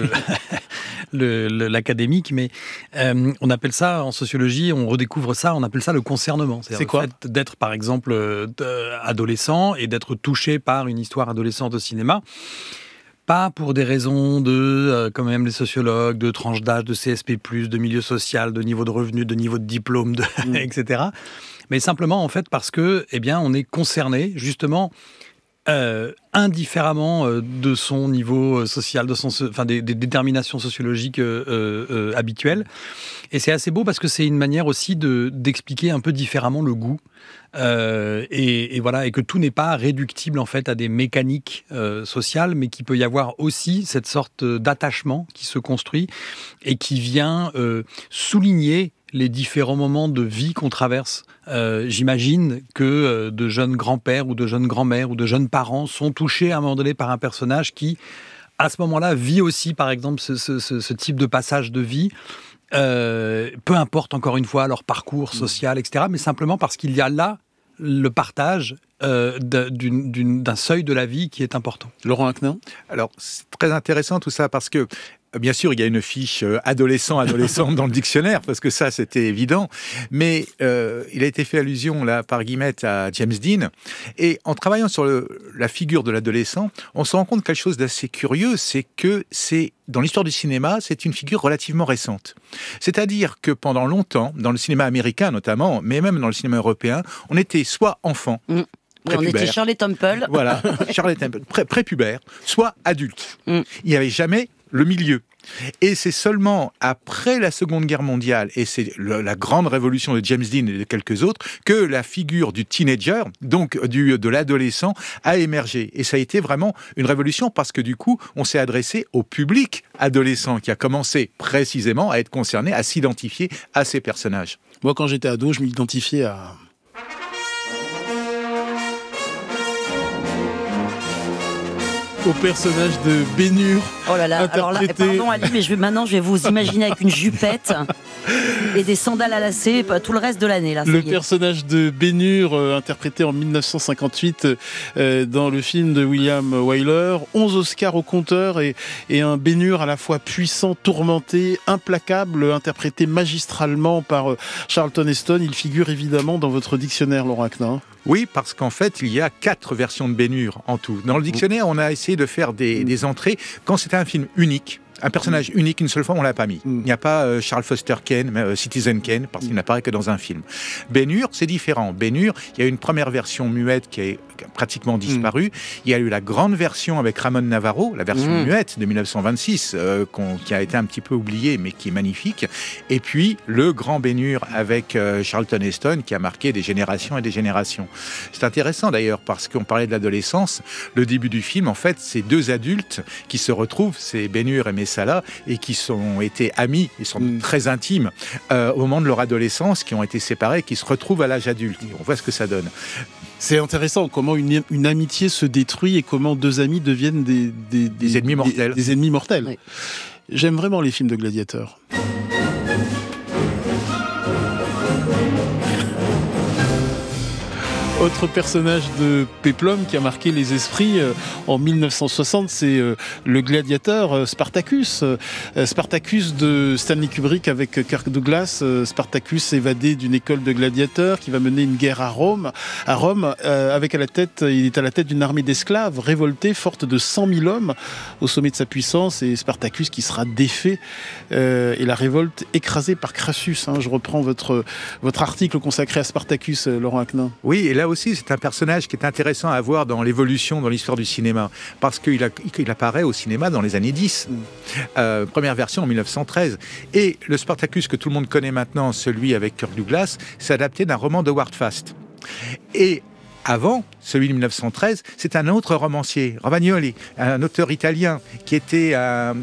[SPEAKER 1] l'académique, mais on appelle ça en sociologie, on redécouvre ça, on appelle ça le concernement.
[SPEAKER 2] C'est quoi ?
[SPEAKER 1] Le fait d'être par exemple adolescent et d'être touché par une histoire adolescente au cinéma. Pas pour des raisons comme même les sociologues, de tranche d'âge, de CSP+, de milieu social, de niveau de revenu, de niveau de diplôme, etc. Mais simplement en fait parce que, on est concerné justement indifféremment de son niveau social, des déterminations sociologiques habituelles. Et c'est assez beau parce que c'est une manière aussi d'expliquer un peu différemment le goût. Et voilà, et que tout n'est pas réductible en fait à des mécaniques sociales, mais qu'il peut y avoir aussi cette sorte d'attachement qui se construit et qui vient souligner les différents moments de vie qu'on traverse. J'imagine que de jeunes grands-pères ou de jeunes grands-mères ou de jeunes parents sont touchés à un moment donné par un personnage qui, à ce moment-là, vit aussi, par exemple, ce type de passage de vie. Peu importe, encore une fois, leur parcours social, etc., mais simplement parce qu'il y a là le partage d'un seuil de la vie qui est important.
[SPEAKER 2] Laurent Aknin.
[SPEAKER 3] Alors, c'est très intéressant tout ça parce que bien sûr, il y a une fiche adolescente dans le dictionnaire, parce que ça, c'était évident. Mais il a été fait allusion, là, par Guillemette, à James Dean. Et en travaillant sur la figure de l'adolescent, on se rend compte quelque chose d'assez curieux, c'est que dans l'histoire du cinéma, c'est une figure relativement récente. C'est-à-dire que pendant longtemps, dans le cinéma américain notamment, mais même dans le cinéma européen, on était soit enfant,
[SPEAKER 4] on était Shirley Temple.
[SPEAKER 3] Voilà, Shirley Temple, prépubère, soit adulte. Il n'y avait jamais le milieu. Et c'est seulement après la Seconde Guerre mondiale, et c'est la grande révolution de James Dean et de quelques autres, que la figure du teenager, donc de l'adolescent, a émergé. Et ça a été vraiment une révolution parce que du coup, on s'est adressé au public adolescent qui a commencé précisément à être concerné, à s'identifier à ces personnages.
[SPEAKER 2] Moi, quand j'étais ado, je m'identifiais au personnage de Bénur.
[SPEAKER 4] Oh là là, alors là, pardon Ali, mais maintenant je vais vous imaginer avec une jupette et des sandales à lacets tout le reste de l'année. Là,
[SPEAKER 2] le personnage de Bénur, interprété en 1958 dans le film de William Wyler, 11 Oscars au compteur et un Bénur à la fois puissant, tourmenté, implacable, interprété magistralement par Charlton Heston. Il figure évidemment dans votre dictionnaire, Laurent Aknin.
[SPEAKER 3] Oui, parce qu'en fait, il y a 4 versions de Bénur en tout. Dans le dictionnaire, on a essayé de faire des entrées quand c'était un film unique. Un personnage unique, une seule fois, on ne l'a pas mis. Il n'y a pas Charles Foster Kane, Citizen Kane, parce qu'il n'apparaît que dans un film. Bénur, c'est différent. Bénur, il y a une première version muette qui a pratiquement disparu. Il y a eu la grande version avec Ramon Navarro, la version muette de 1926, qui a été un petit peu oubliée, mais qui est magnifique. Et puis, le grand Bénur avec Charlton Heston, qui a marqué des générations et des générations. C'est intéressant d'ailleurs, parce qu'on parlait de l'adolescence. Le début du film, en fait, c'est 2 adultes qui se retrouvent, c'est Bénur et Messala, et qui ont été amis, ils sont très intimes au moment de leur adolescence, qui ont été séparés, qui se retrouvent à l'âge adulte. On voit ce que ça donne.
[SPEAKER 2] C'est intéressant comment une amitié se détruit et comment 2 amis deviennent des
[SPEAKER 3] ennemis mortels.
[SPEAKER 2] Des ennemis mortels.
[SPEAKER 4] Oui.
[SPEAKER 2] J'aime vraiment les films de gladiateurs. Autre personnage de Péplum qui a marqué les esprits en 1960, c'est le gladiateur Spartacus. Spartacus de Stanley Kubrick avec Kirk Douglas. Spartacus évadé d'une école de gladiateurs qui va mener une guerre à Rome. Avec il est à la tête d'une armée d'esclaves révoltés, forte de 100 000 hommes au sommet de sa puissance. Et Spartacus qui sera défait et la révolte écrasée par Crassus. Je reprends votre article consacré à Spartacus, Laurent Aknin.
[SPEAKER 3] Oui, et là aussi, c'est un personnage qui est intéressant à voir dans l'évolution, dans l'histoire du cinéma, parce qu'il apparaît au cinéma dans les années 10. Première version en 1913. Et le Spartacus que tout le monde connaît maintenant, celui avec Kirk Douglas, c'est adapté d'un roman de Howard Fast. Et avant, celui de 1913, c'est un autre romancier, Romagnoli, un auteur italien qui était un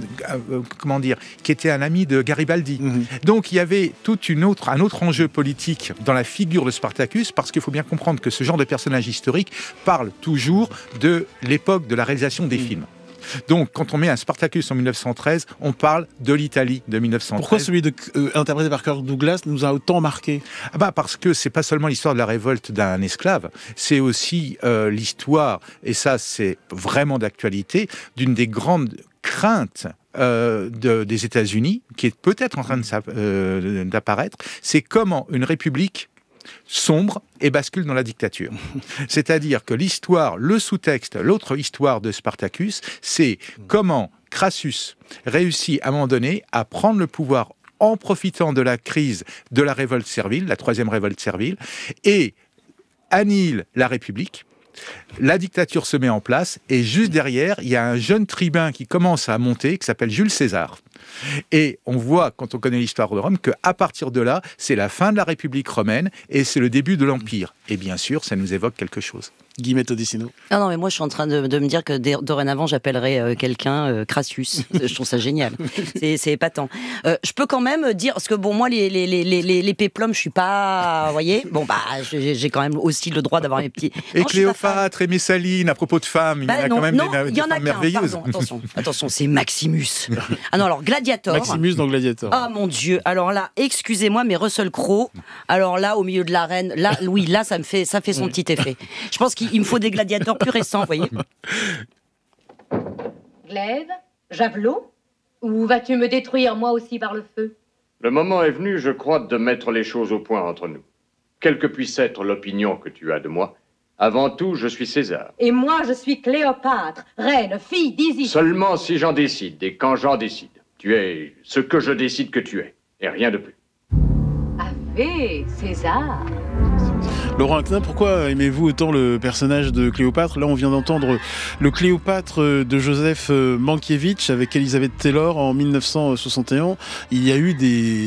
[SPEAKER 3] ami de Garibaldi. Donc il y avait un autre enjeu politique dans la figure de Spartacus, parce qu'il faut bien comprendre que ce genre de personnage historique parle toujours de l'époque de la réalisation des films. Donc, quand on met un Spartacus en 1913, on parle de l'Italie de 1913.
[SPEAKER 2] Pourquoi celui interprété par Kirk Douglas nous a autant marqué ?
[SPEAKER 3] Parce que c'est pas seulement l'histoire de la révolte d'un esclave, c'est aussi l'histoire, et ça c'est vraiment d'actualité, d'une des grandes craintes des États-Unis, qui est peut-être en train d'apparaître, c'est comment une république sombre et bascule dans la dictature. C'est-à-dire que l'histoire, le sous-texte, l'autre histoire de Spartacus, c'est comment Crassus réussit à un moment donné à prendre le pouvoir en profitant de la crise de la révolte servile, la troisième révolte servile, et annihile la République. La dictature se met en place et juste derrière, il y a un jeune tribun qui commence à monter, qui s'appelle Jules César. Et on voit, quand on connaît l'histoire de Rome, qu'à partir de là, c'est la fin de la République romaine et c'est le début de l'Empire. Et bien sûr, ça nous évoque quelque chose.
[SPEAKER 2] Guillemette Odissino.
[SPEAKER 4] Non, mais moi je suis en train de me dire que dorénavant j'appellerais quelqu'un Crassus. Je trouve ça génial. C'est épatant. Je peux quand même dire, parce que bon, moi les péplums, je suis pas, vous voyez, j'ai quand même aussi le droit d'avoir mes petits.
[SPEAKER 3] Et Cléopâtre et Messaline, à propos de femmes, il y en a quand même des femmes merveilleuses.
[SPEAKER 4] Attention, c'est Maximus. Ah non, alors Gladiator.
[SPEAKER 2] Maximus dans Gladiator.
[SPEAKER 4] Ah mon Dieu. Alors là, excusez-moi, mais Russell Crowe. Alors là, au milieu de l'arène, là, oui, là, ça fait son petit effet. Je pense qu'il me faut des gladiateurs plus récents, vous voyez.
[SPEAKER 18] Glaive, javelot, ou vas-tu me détruire moi aussi par le feu ?
[SPEAKER 9] Le moment est venu, je crois, de mettre les choses au point entre nous. Quelle que puisse être l'opinion que tu as de moi, avant tout, je suis César.
[SPEAKER 18] Et moi, je suis Cléopâtre, reine, fille d'Isis.
[SPEAKER 9] Seulement si j'en décide, et quand j'en décide. Tu es ce que je décide que tu es, et rien de plus.
[SPEAKER 18] Ave, César.
[SPEAKER 2] Laurent Aknin, pourquoi aimez-vous autant le personnage de Cléopâtre ? Là, on vient d'entendre le Cléopâtre de Joseph Mankiewicz avec Elizabeth Taylor en 1961. Il y a eu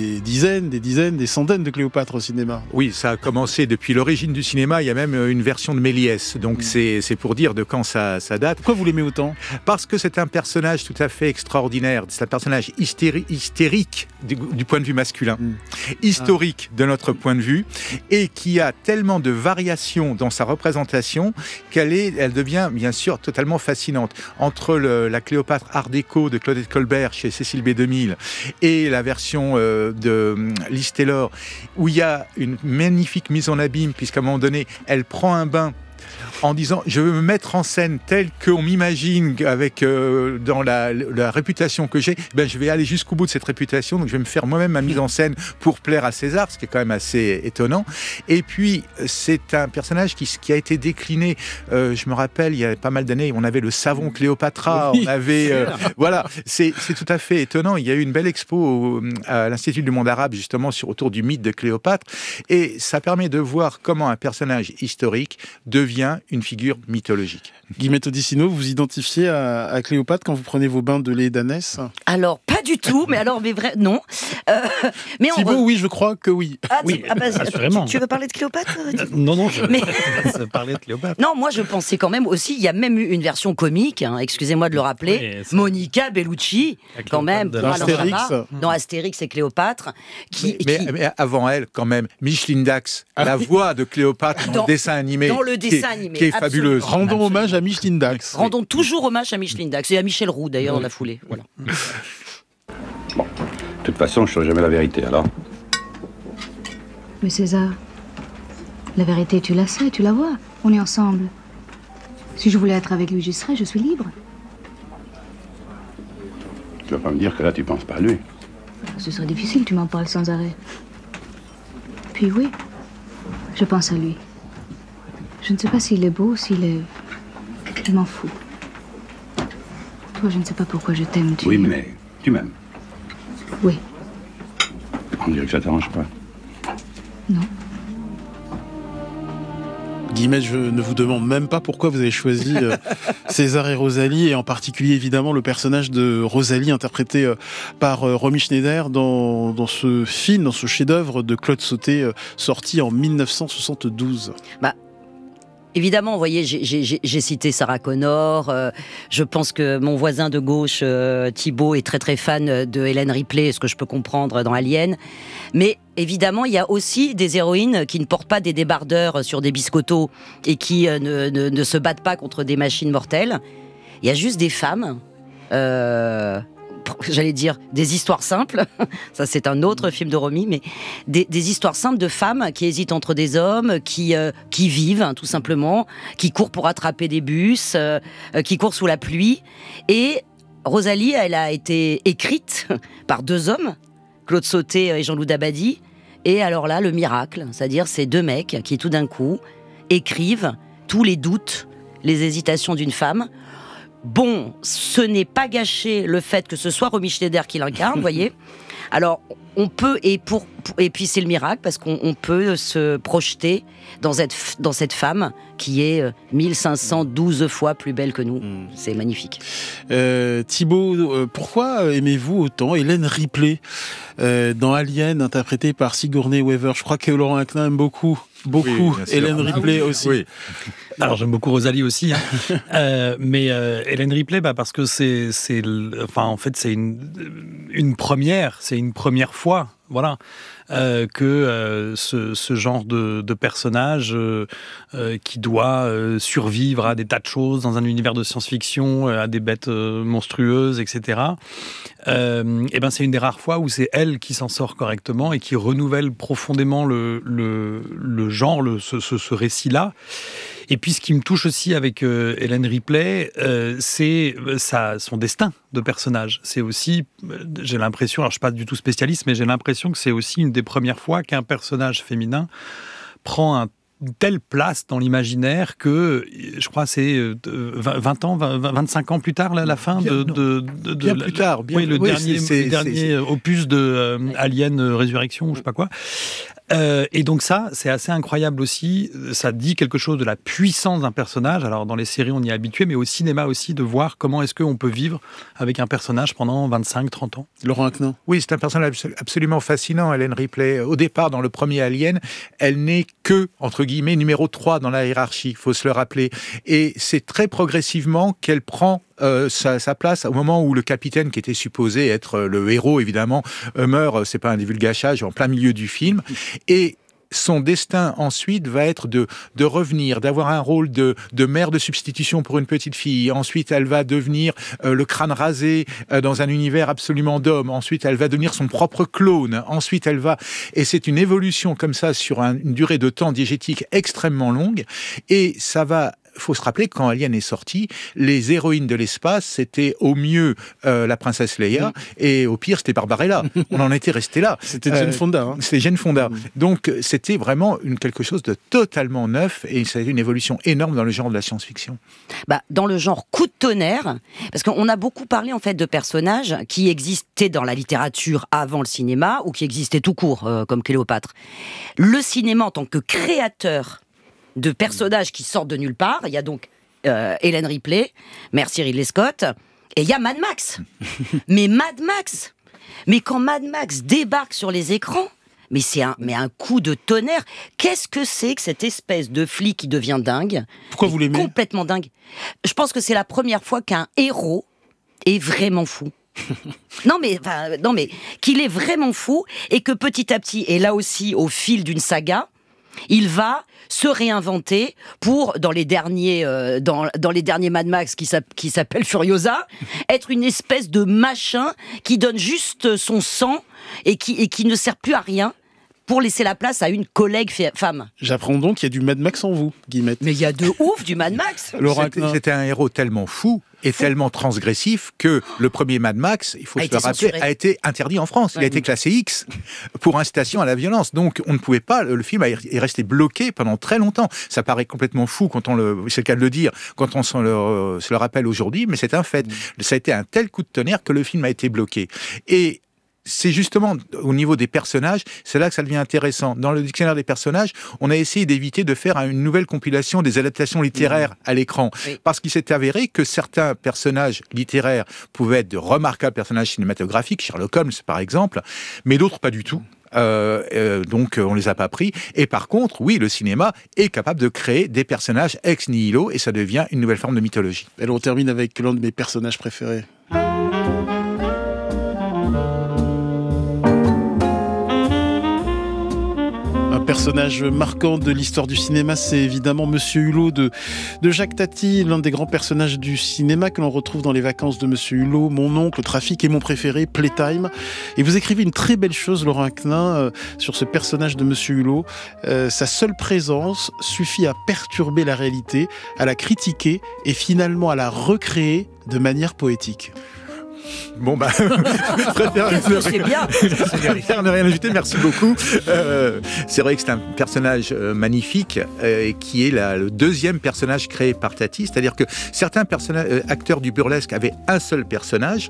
[SPEAKER 2] des centaines de Cléopâtres au cinéma.
[SPEAKER 3] Oui, ça a commencé depuis l'origine du cinéma. Il y a même une version de Méliès. Donc c'est pour dire de quand ça date.
[SPEAKER 2] Pourquoi vous l'aimez autant ?
[SPEAKER 3] Parce que c'est un personnage tout à fait extraordinaire. C'est un personnage hystérique du point de vue masculin, historique de notre point de vue, et qui a tellement de variations dans sa représentation elle devient bien sûr totalement fascinante. Entre la Cléopâtre Art déco de Claudette Colbert chez Cécile B2000 et la version de Liz Taylor, où il y a une magnifique mise en abîme, puisqu'à un moment donné, elle prend un bain en disant « je veux me mettre en scène tel qu'on m'imagine avec dans la réputation que j'ai, je vais aller jusqu'au bout de cette réputation, donc je vais me faire moi-même ma mise en scène pour plaire à César », ce qui est quand même assez étonnant. Et puis, c'est un personnage qui a été décliné, je me rappelle, il y a pas mal d'années, on avait le savon Cléopatra, on avait... voilà, c'est tout à fait étonnant. Il y a eu une belle expo à l'Institut du monde arabe, justement, autour du mythe de Cléopâtre, et ça permet de voir comment un personnage historique devient une figure mythologique.
[SPEAKER 2] Guillemette Odissino, vous identifiez à Cléopâtre quand vous prenez vos bains de lait d'ânesse ?
[SPEAKER 4] Alors, pas du tout, mais non.
[SPEAKER 2] Thibaut, oui, je crois que oui.
[SPEAKER 1] Oui, assurément.
[SPEAKER 4] Tu veux parler de Cléopâtre ?
[SPEAKER 1] Non, je parlais de Cléopâtre.
[SPEAKER 4] Non, moi je pensais quand même aussi, il y a même eu une version comique, excusez-moi de le rappeler, Monica Bellucci, quand même, dans Astérix et Cléopâtre.
[SPEAKER 3] Mais avant elle, quand même, Micheline Dax, la voix de Cléopâtre dans le dessin animé.
[SPEAKER 4] Dans le dessin animé.
[SPEAKER 3] Qui est fabuleuse.
[SPEAKER 2] Rendons hommage à Micheline Dax.
[SPEAKER 4] Rendons toujours hommage à Micheline Dax et à Michel Roux d'ailleurs dans la foulée. Voilà.
[SPEAKER 19] Bon, de toute façon, je ne saurai jamais la vérité alors.
[SPEAKER 8] Mais César, La vérité, tu la sais, tu la vois. On est ensemble. Si je voulais être avec lui, j'y serais, je suis libre.
[SPEAKER 19] Tu vas pas me dire que là, tu penses pas à lui.
[SPEAKER 8] Ce serait difficile, tu m'en parles sans arrêt. Puis oui, je pense à lui. Je ne sais pas s'il est beau, s'il est... Je m'en fous. Toi, je ne sais pas pourquoi je t'aime,
[SPEAKER 19] Oui, mais tu m'aimes.
[SPEAKER 8] Oui.
[SPEAKER 19] On dirait que ça t'arrange pas.
[SPEAKER 8] Non.
[SPEAKER 2] Guillemette, je ne vous demande même pas pourquoi vous avez choisi César et Rosalie, et en particulier évidemment le personnage de Rosalie interprété par Romy Schneider dans ce film, dans ce chef-d'œuvre de Claude Sautet sorti en 1972.
[SPEAKER 4] Évidemment, vous voyez, j'ai cité Sarah Connor. Je pense que mon voisin de gauche, Thibaut, est très très fan de Hélène Ripley, ce que je peux comprendre dans Alien. Mais évidemment, il y a aussi des héroïnes qui ne portent pas des débardeurs sur des biscottos et qui ne se battent pas contre des machines mortelles. Il y a juste des femmes... j'allais dire des histoires simples, ça c'est un autre film de Romy, mais des histoires simples de femmes qui hésitent entre des hommes, qui vivent tout simplement, qui courent pour attraper des bus, qui courent sous la pluie. Et Rosalie, elle a été écrite par 2 hommes, Claude Sautet et Jean-Loup Dabadi. Et alors là, le miracle, c'est-à-dire ces 2 mecs qui tout d'un coup écrivent tous les doutes, les hésitations d'une femme. Bon, ce n'est pas gâché le fait que ce soit Romy Schneider qui l'incarne, vous voyez. Alors, on peut, et puis c'est le miracle, parce qu'on peut se projeter dans cette femme qui est 1512 fois plus belle que nous. C'est magnifique.
[SPEAKER 2] Thibaut, pourquoi aimez-vous autant Hélène Ripley dans Alien, interprétée par Sigourney Weaver? Je crois que Laurent Inclin aime beaucoup Hélène Ripley aussi. Oui.
[SPEAKER 1] Alors j'aime beaucoup Rosalie aussi, mais Hélène Ripley, parce que c'est une première fois, voilà, que ce genre de personnage qui doit survivre à des tas de choses dans un univers de science-fiction, à des bêtes monstrueuses, etc. C'est une des rares fois où c'est elle qui s'en sort correctement et qui renouvelle profondément le genre, ce récit-là. Et puis ce qui me touche aussi avec Hélène Ripley, c'est son destin de personnage. C'est aussi, j'ai l'impression, alors je ne suis pas du tout spécialiste, mais j'ai l'impression que c'est aussi une des premières fois qu'un personnage féminin prend une telle place dans l'imaginaire que, je crois, c'est 25 ans plus tard, la fin
[SPEAKER 2] bien plus tard.
[SPEAKER 1] Le dernier opus de Alien Résurrection, ou je ne sais pas quoi. Et donc ça, c'est assez incroyable aussi. Ça dit quelque chose de la puissance d'un personnage. Alors dans les séries, on y est habitué, mais au cinéma aussi, de voir comment est-ce qu'on peut vivre avec un personnage pendant 25-30 ans.
[SPEAKER 2] Laurent Inclin.
[SPEAKER 3] Oui, c'est un personnage absolument fascinant, Hélène Ripley. Au départ, dans le premier Alien, elle n'est que, entre guillemets, numéro 3 dans la hiérarchie, il faut se le rappeler. Et c'est très progressivement qu'elle prend sa place au moment où le capitaine, qui était supposé être le héros, évidemment, meurt, c'est pas un divulgachage, en plein milieu du film. Et son destin ensuite va être de revenir, d'avoir un rôle de mère de substitution pour une petite fille. Ensuite, elle va devenir le crâne rasé dans un univers absolument d'homme. Ensuite, elle va devenir son propre clone. Ensuite, et c'est une évolution comme ça sur une durée de temps diégétique extrêmement longue. Et ça va... Il faut se rappeler que quand Alien est sorti, les héroïnes de l'espace, c'était au mieux la princesse Leia, et au pire, c'était Barbarella. On en était resté là.
[SPEAKER 2] C'était Jane Fonda.
[SPEAKER 3] C'était Jane Fonda. Donc, c'était vraiment quelque chose de totalement neuf, et ça a été une évolution énorme dans le genre de la science-fiction.
[SPEAKER 4] Dans le genre coup de tonnerre, parce qu'on a beaucoup parlé en fait de personnages qui existaient dans la littérature avant le cinéma, ou qui existaient tout court, comme Cléopâtre. Le cinéma, en tant que créateur de personnages qui sortent de nulle part. Il y a donc Hélène Ripley, Merci Ridley Scott, et il y a Mad Max. Mais quand Mad Max débarque sur les écrans, c'est un coup de tonnerre. Qu'est-ce que c'est que cette espèce de flic qui devient dingue?
[SPEAKER 2] Pourquoi vous l'aimez?
[SPEAKER 4] Complètement dingue. Je pense que c'est la première fois qu'un héros est vraiment fou. non mais qu'il est vraiment fou, et que petit à petit, et là aussi au fil d'une saga, il va se réinventer pour, dans les derniers Mad Max qui s'appelle Furiosa, être une espèce de machin qui donne juste son sang et qui ne sert plus à rien, pour laisser la place à une collègue femme.
[SPEAKER 2] J'apprends donc qu'il y a du Mad Max en vous, Guillemette.
[SPEAKER 4] Mais il y a de ouf du Mad Max.
[SPEAKER 3] C'était un héros tellement fou et tellement transgressif que le premier Mad Max, il faut se le rappeler, a été interdit en France. Il a été classé X pour incitation à la violence. Donc on ne pouvait pas, le film est resté bloqué pendant très longtemps. Ça paraît complètement fou c'est le cas de le dire, quand on se le rappelle aujourd'hui, mais c'est un fait. Ça a été un tel coup de tonnerre que le film a été bloqué. Et c'est justement au niveau des personnages, c'est là que ça devient intéressant. Dans le dictionnaire des personnages, on a essayé d'éviter de faire une nouvelle compilation des adaptations littéraires à l'écran. Parce qu'il s'est avéré que certains personnages littéraires pouvaient être de remarquables personnages cinématographiques, Sherlock Holmes par exemple, mais d'autres pas du tout. Donc on les a pas pris. Et par contre, oui, le cinéma est capable de créer des personnages ex nihilo et ça devient une nouvelle forme de mythologie.
[SPEAKER 2] Et on termine avec l'un de mes personnages préférés. Un personnage marquant de l'histoire du cinéma, c'est évidemment Monsieur Hulot de Jacques Tati, l'un des grands personnages du cinéma que l'on retrouve dans Les Vacances de Monsieur Hulot, Mon oncle, Trafic et mon préféré, Playtime. Et vous écrivez une très belle chose, Laurent Quenin, sur ce personnage de Monsieur Hulot. Sa seule présence suffit à perturber la réalité, à la critiquer et finalement à la recréer de manière poétique.
[SPEAKER 3] Bon je préfère ne rien ajouter, merci beaucoup. C'est vrai que c'est un personnage magnifique qui est le deuxième personnage créé par Tati, c'est-à-dire que certains acteurs du burlesque avaient un seul personnage.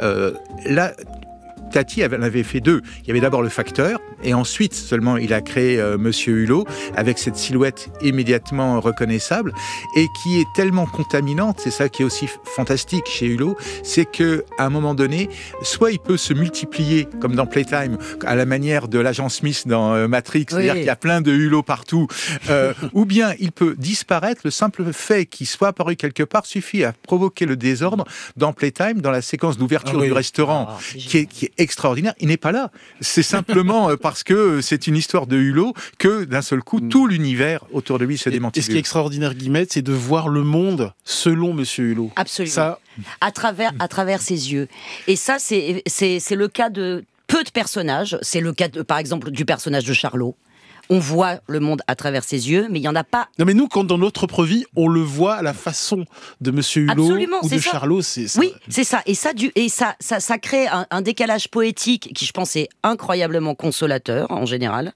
[SPEAKER 3] Là, Tati en avait fait deux. Il y avait d'abord le facteur, et ensuite seulement il a créé Monsieur Hulot, avec cette silhouette immédiatement reconnaissable, et qui est tellement contaminante, c'est ça qui est aussi fantastique chez Hulot, c'est qu'à un moment donné, soit il peut se multiplier, comme dans Playtime, à la manière de l'agent Smith dans Matrix, c'est-à-dire qu'il y a plein de Hulot partout, ou bien il peut disparaître. Le simple fait qu'il soit apparu quelque part suffit à provoquer le désordre. Dans Playtime, dans la séquence d'ouverture du restaurant, qui est extraordinaire, il n'est pas là. C'est simplement parce que c'est une histoire de Hulot que d'un seul coup, tout l'univers autour de lui se démantèle.
[SPEAKER 2] Et ce qui est extraordinaire, Guillemette, c'est de voir le monde selon Monsieur Hulot.
[SPEAKER 4] Absolument.
[SPEAKER 2] Ça...
[SPEAKER 4] À travers ses yeux. Et ça, c'est le cas de peu de personnages. C'est le cas, par exemple, du personnage de Charlot. On voit le monde à travers ses yeux, mais il n'y en a pas...
[SPEAKER 2] Non mais nous, quand dans notre propre vie, on le voit à la façon de Monsieur Hulot
[SPEAKER 4] Absolument,
[SPEAKER 2] ou de
[SPEAKER 4] ça.
[SPEAKER 2] Charlot.
[SPEAKER 4] Oui, c'est ça. Et ça crée un décalage poétique qui, je pense, est incroyablement consolateur, en général.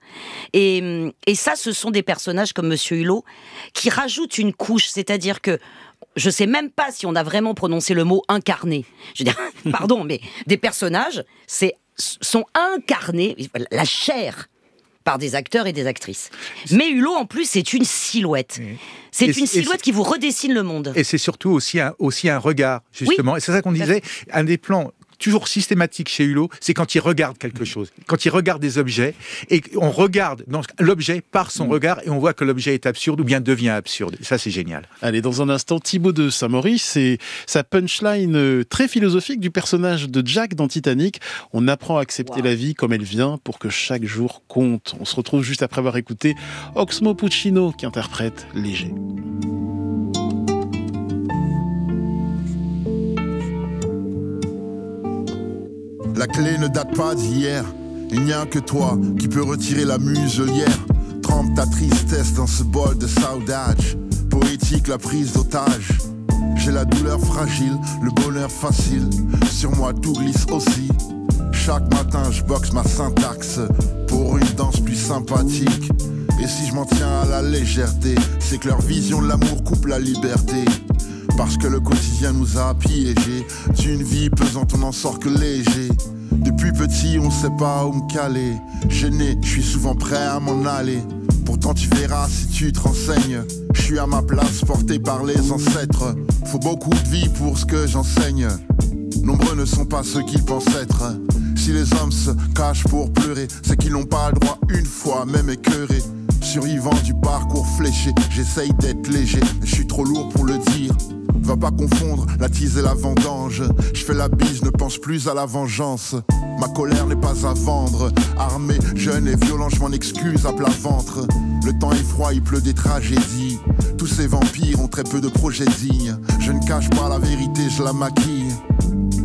[SPEAKER 4] Et ça, ce sont des personnages comme Monsieur Hulot qui rajoutent une couche, c'est-à-dire que je sais même pas si on a vraiment prononcé le mot incarné. Je veux dire, pardon, mais des personnages sont incarnés, la chair, par des acteurs et des actrices. Mais Hulot, en plus, c'est une silhouette. C'est une silhouette qui vous redessine le monde.
[SPEAKER 3] Et c'est surtout aussi un regard, justement. Oui, et c'est ça qu'on disait, un des plans toujours systématique chez Hulot, c'est quand il regarde quelque chose, quand il regarde des objets, et on regarde l'objet par son regard, et on voit que l'objet est absurde ou bien devient absurde. Ça, c'est génial.
[SPEAKER 2] Allez, dans un instant, Thibaut de Saint-Maurice, c'est sa punchline très philosophique du personnage de Jack dans Titanic. On apprend à accepter la vie comme elle vient pour que chaque jour compte. On se retrouve juste après avoir écouté Oxmo Puccino qui interprète Léger.
[SPEAKER 20] La clé ne date pas d'hier. Il n'y a que toi qui peux retirer la muselière. Trempe ta tristesse dans ce bol de saudade. Poétique la prise d'otage. J'ai la douleur fragile, le bonheur facile. Sur moi tout glisse aussi. Chaque matin je boxe ma syntaxe pour une danse plus sympathique. Et si je m'en tiens à la légèreté, c'est que leur vision de l'amour coupe la liberté. Parce que le quotidien nous a piégés. D'une vie pesante on n'en sort que léger. Depuis petit on sait pas où me caler. Gêné, je suis souvent prêt à m'en aller. Pourtant tu verras si tu te renseignes. Je suis à ma place porté par les ancêtres. Faut beaucoup de vie pour ce que j'enseigne. Nombreux ne sont pas ceux qu'ils pensent être. Si les hommes se cachent pour pleurer, c'est qu'ils n'ont pas le droit une fois même écœuré. Survivant du parcours fléché, j'essaye d'être léger, mais je suis trop lourd pour le dire. Va pas confondre la tise et la vendange. Je fais la bise, ne pense plus à la vengeance. Ma colère n'est pas à vendre. Armé, jeune et violent, je m'en excuse à plat ventre. Le temps est froid, il pleut des tragédies. Tous ces vampires ont très peu de projets dignes. Je ne cache pas la vérité, je la maquille.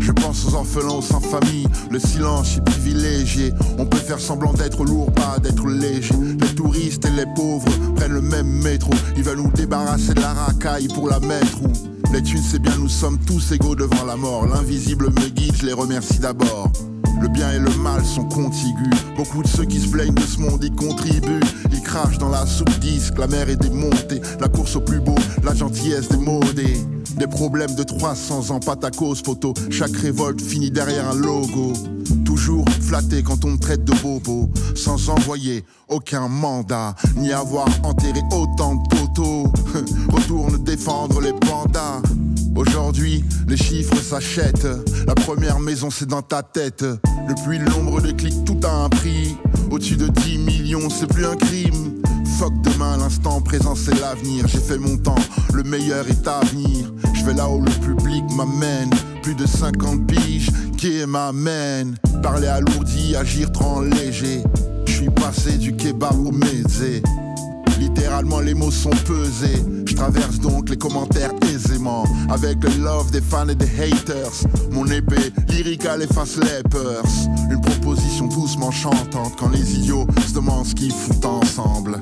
[SPEAKER 20] Je pense aux orphelins, aux sans-famille. Le silence est privilégié. On peut faire semblant d'être lourd, pas d'être léger. Les touristes et les pauvres prennent le même métro. Ils veulent nous débarrasser de la racaille pour la mettre où les thunes, c'est bien, nous sommes tous égaux devant la mort. L'invisible me guide, je les remercie d'abord. Le bien et le mal sont contigus. Beaucoup de ceux qui se plaignent de ce monde y contribuent. Ils crachent dans la soupe disque, la mer est démontée. La course au plus beau, la gentillesse démodée. Des problèmes de 300 ans, pas ta cause photo. Chaque révolte finit derrière un logo. Toujours flatté quand on me traite de bobo. Sans envoyer aucun mandat, ni avoir enterré autant de poteaux. Retourne défendre les pandas. Aujourd'hui, les chiffres s'achètent. La première maison, c'est dans ta tête. Depuis le nombre de clics, tout a un prix. Au-dessus de 10 millions, c'est plus un crime. Fuck demain, l'instant présent, c'est l'avenir. J'ai fait mon temps, le meilleur est à venir. Je vais là où le public m'amène. Plus de 50 piges qui m'amènent. Parler alourdi, agir trop léger. Je suis passé du kebab au mezzé. Littéralement les mots sont pesés. Je traverse donc les commentaires aisément. Avec le love des fans et des haters. Mon épée lyrical efface les peurs. Une proposition doucement chantante. Quand les idiots se demandent ce qu'ils foutent ensemble.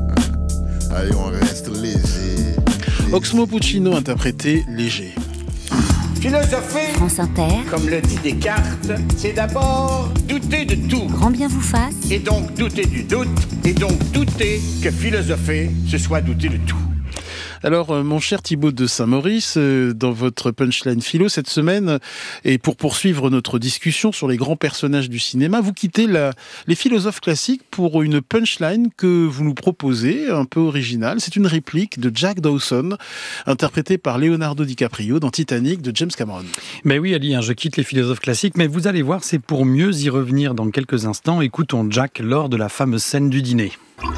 [SPEAKER 20] Allez, on reste léger.
[SPEAKER 2] Oxmo Puccino interprété Léger.
[SPEAKER 6] Philosopher,
[SPEAKER 5] France Inter,
[SPEAKER 6] comme le dit Descartes, c'est d'abord douter de tout.
[SPEAKER 5] Grand bien vous fasse.
[SPEAKER 6] Et donc douter du doute, et donc douter que philosopher, ce soit douter de tout.
[SPEAKER 2] Alors, mon cher Thibaut de Saint-Maurice, dans votre punchline philo cette semaine, et pour poursuivre notre discussion sur les grands personnages du cinéma, vous quittez les philosophes classiques pour une punchline que vous nous proposez, un peu originale. C'est une réplique de Jack Dawson, interprétée par Leonardo DiCaprio dans Titanic de James Cameron.
[SPEAKER 1] Mais oui, Ali, je quitte les philosophes classiques, mais vous allez voir, c'est pour mieux y revenir dans quelques instants. Écoutons Jack lors de la fameuse scène du dîner.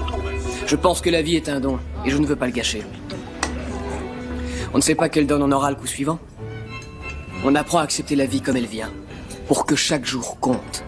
[SPEAKER 21] Je pense que la vie est un don, et je ne veux pas le gâcher. On ne sait pas quel don on aura le coup suivant. On apprend à accepter la vie comme elle vient, pour que chaque jour compte.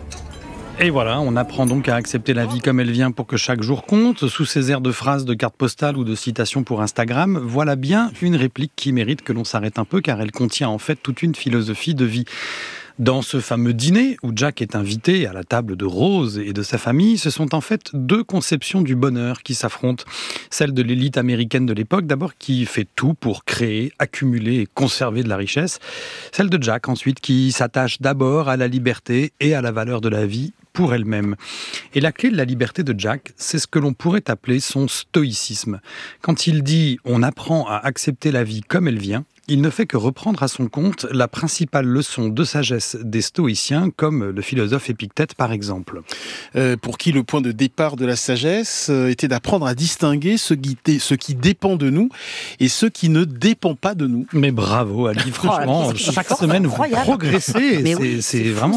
[SPEAKER 1] Et voilà, on apprend donc à accepter la vie comme elle vient pour que chaque jour compte. Sous ces airs de phrases de carte postale ou de citations pour Instagram, voilà bien une réplique qui mérite que l'on s'arrête un peu, car elle contient en fait toute une philosophie de vie. Dans ce fameux dîner, où Jack est invité à la table de Rose et de sa famille, ce sont en fait deux conceptions du bonheur qui s'affrontent. Celle de l'élite américaine de l'époque, d'abord, qui fait tout pour créer, accumuler et conserver de la richesse. Celle de Jack, ensuite, qui s'attache d'abord à la liberté et à la valeur de la vie pour elle-même. Et la clé de la liberté de Jack, c'est ce que l'on pourrait appeler son stoïcisme. Quand il dit « on apprend à accepter la vie comme elle vient », il ne fait que reprendre à son compte la principale leçon de sagesse des stoïciens, comme le philosophe Épictète par exemple.
[SPEAKER 2] Pour qui le point de départ de la sagesse était d'apprendre à distinguer ce qui dépend de nous et ce qui ne dépend pas de nous.
[SPEAKER 1] Mais bravo Ali, franchement, chaque semaine vous progressez.
[SPEAKER 4] Mais oui,
[SPEAKER 1] c'est vraiment,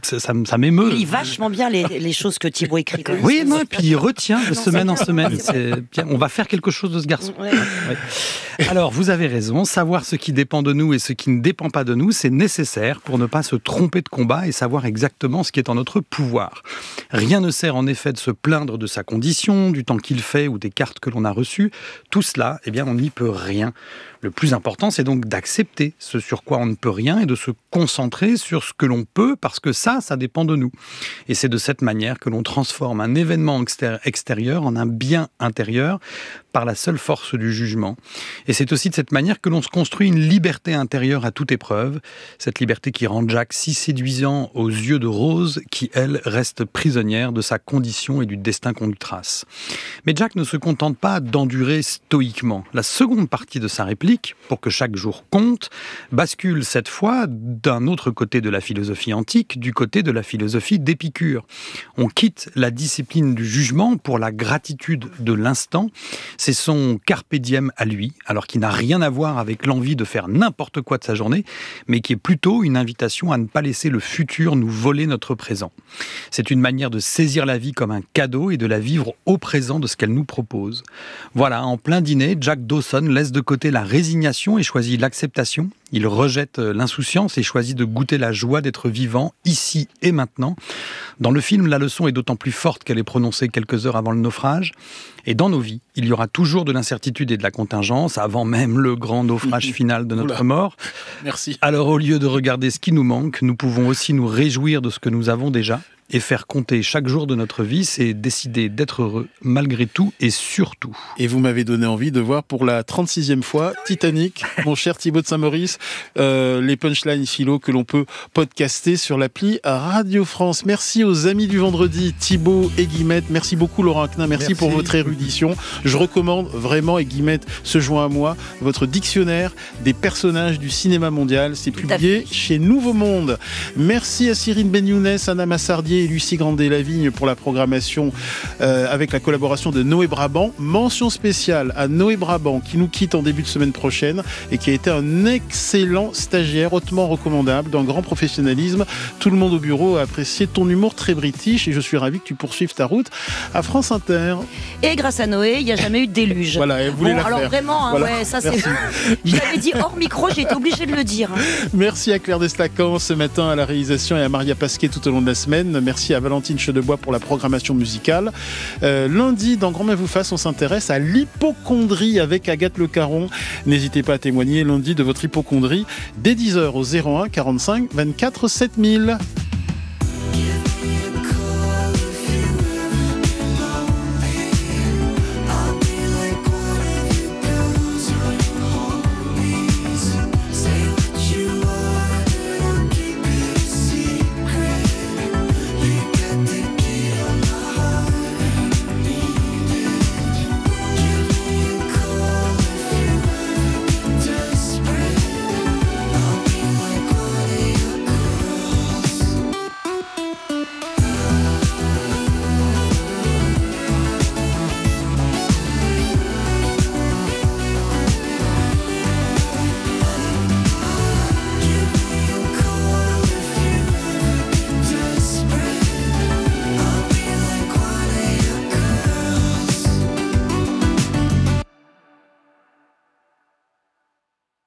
[SPEAKER 1] ça m'émeut.
[SPEAKER 4] Il lit vachement bien les choses que Thibaut écrit.
[SPEAKER 1] Oui, non, et puis il retient de semaine en semaine. On va faire quelque chose de ce garçon.
[SPEAKER 4] Ouais.
[SPEAKER 1] Ouais. Alors, vous avez raison, savoir ce qui dépend de nous et ce qui ne dépend pas de nous, c'est nécessaire pour ne pas se tromper de combat et savoir exactement ce qui est en notre pouvoir. Rien ne sert en effet de se plaindre de sa condition, du temps qu'il fait ou des cartes que l'on a reçues. Tout cela, eh bien, on n'y peut rien. Le plus important, c'est donc d'accepter ce sur quoi on ne peut rien et de se concentrer sur ce que l'on peut, parce que ça dépend de nous. Et c'est de cette manière que l'on transforme un événement extérieur en un bien intérieur par la seule force du jugement. Et c'est aussi de cette manière que l'on se construit une liberté intérieure à toute épreuve, cette liberté qui rend Jack si séduisant aux yeux de Rose, qui, elle, reste prisonnière de sa condition et du destin qu'on lui trace. Mais Jack ne se contente pas d'endurer stoïquement. La seconde partie de sa réplique, pour que chaque jour compte, bascule cette fois d'un autre côté de la philosophie antique, du côté de la philosophie d'Épicure. On quitte la discipline du jugement pour la gratitude de l'instant. C'est son carpe diem à lui, alors qu'il n'a rien à voir avec l'envie de faire n'importe quoi de sa journée, mais qui est plutôt une invitation à ne pas laisser le futur nous voler notre présent. C'est une manière de saisir la vie comme un cadeau et de la vivre au présent de ce qu'elle nous propose. Voilà, en plein dîner, Jack Dawson laisse de côté la résignation et choisit l'acceptation. Il rejette l'insouciance et choisit de goûter la joie d'être vivant ici et maintenant. Dans le film, la leçon est d'autant plus forte qu'elle est prononcée quelques heures avant le naufrage. Et dans nos vies, il y aura toujours de l'incertitude et de la contingence, avant même le grand naufrage final de notre mort.
[SPEAKER 2] Merci.
[SPEAKER 1] Alors au lieu de regarder ce qui nous manque, nous pouvons aussi nous réjouir de ce que nous avons déjà et faire compter chaque jour de notre vie, c'est décider d'être heureux malgré tout et surtout.
[SPEAKER 2] Et vous m'avez donné envie de voir pour la 36e fois Titanic, mon cher Thibaut de Saint-Maurice, les punchlines philo que l'on peut podcaster sur l'appli Radio France. Merci aux amis du vendredi, Thibaut et Guillemette. Merci beaucoup Laurent Quenin, merci pour votre érudition. Je recommande vraiment, et Guillemette se joint à moi, votre dictionnaire des personnages du cinéma mondial. C'est publié chez Nouveau Monde. Merci à Cyrine Benyounès, Anna Massardier et Lucie Grandet-Lavigne pour la programmation avec la collaboration de Noé Brabant. Mention spéciale à Noé Brabant qui nous quitte en début de semaine prochaine et qui a été un excellent stagiaire, hautement recommandable, d'un grand professionnalisme. Tout le monde au bureau a apprécié ton humour très british et je suis ravi que tu poursuives ta route à France Inter.
[SPEAKER 4] Et grâce à Noé, il n'y a jamais eu de déluge.
[SPEAKER 2] Voilà, elle voulait la
[SPEAKER 4] alors
[SPEAKER 2] faire.
[SPEAKER 4] Vraiment,
[SPEAKER 2] Voilà.
[SPEAKER 4] ouais, ça c'est... Je l'avais dit hors micro, j'ai été obligée de le dire.
[SPEAKER 2] Merci à Claire Destacan ce matin à la réalisation et à Maria Pasquet tout au long de la semaine. Merci à Valentine Chedebois pour la programmation musicale. Lundi, dans Grand Bien vous fasse, on s'intéresse à l'hypocondrie avec Agathe Le Caron. N'hésitez pas à témoigner lundi de votre hypocondrie dès 10h au 01 45 24 7000.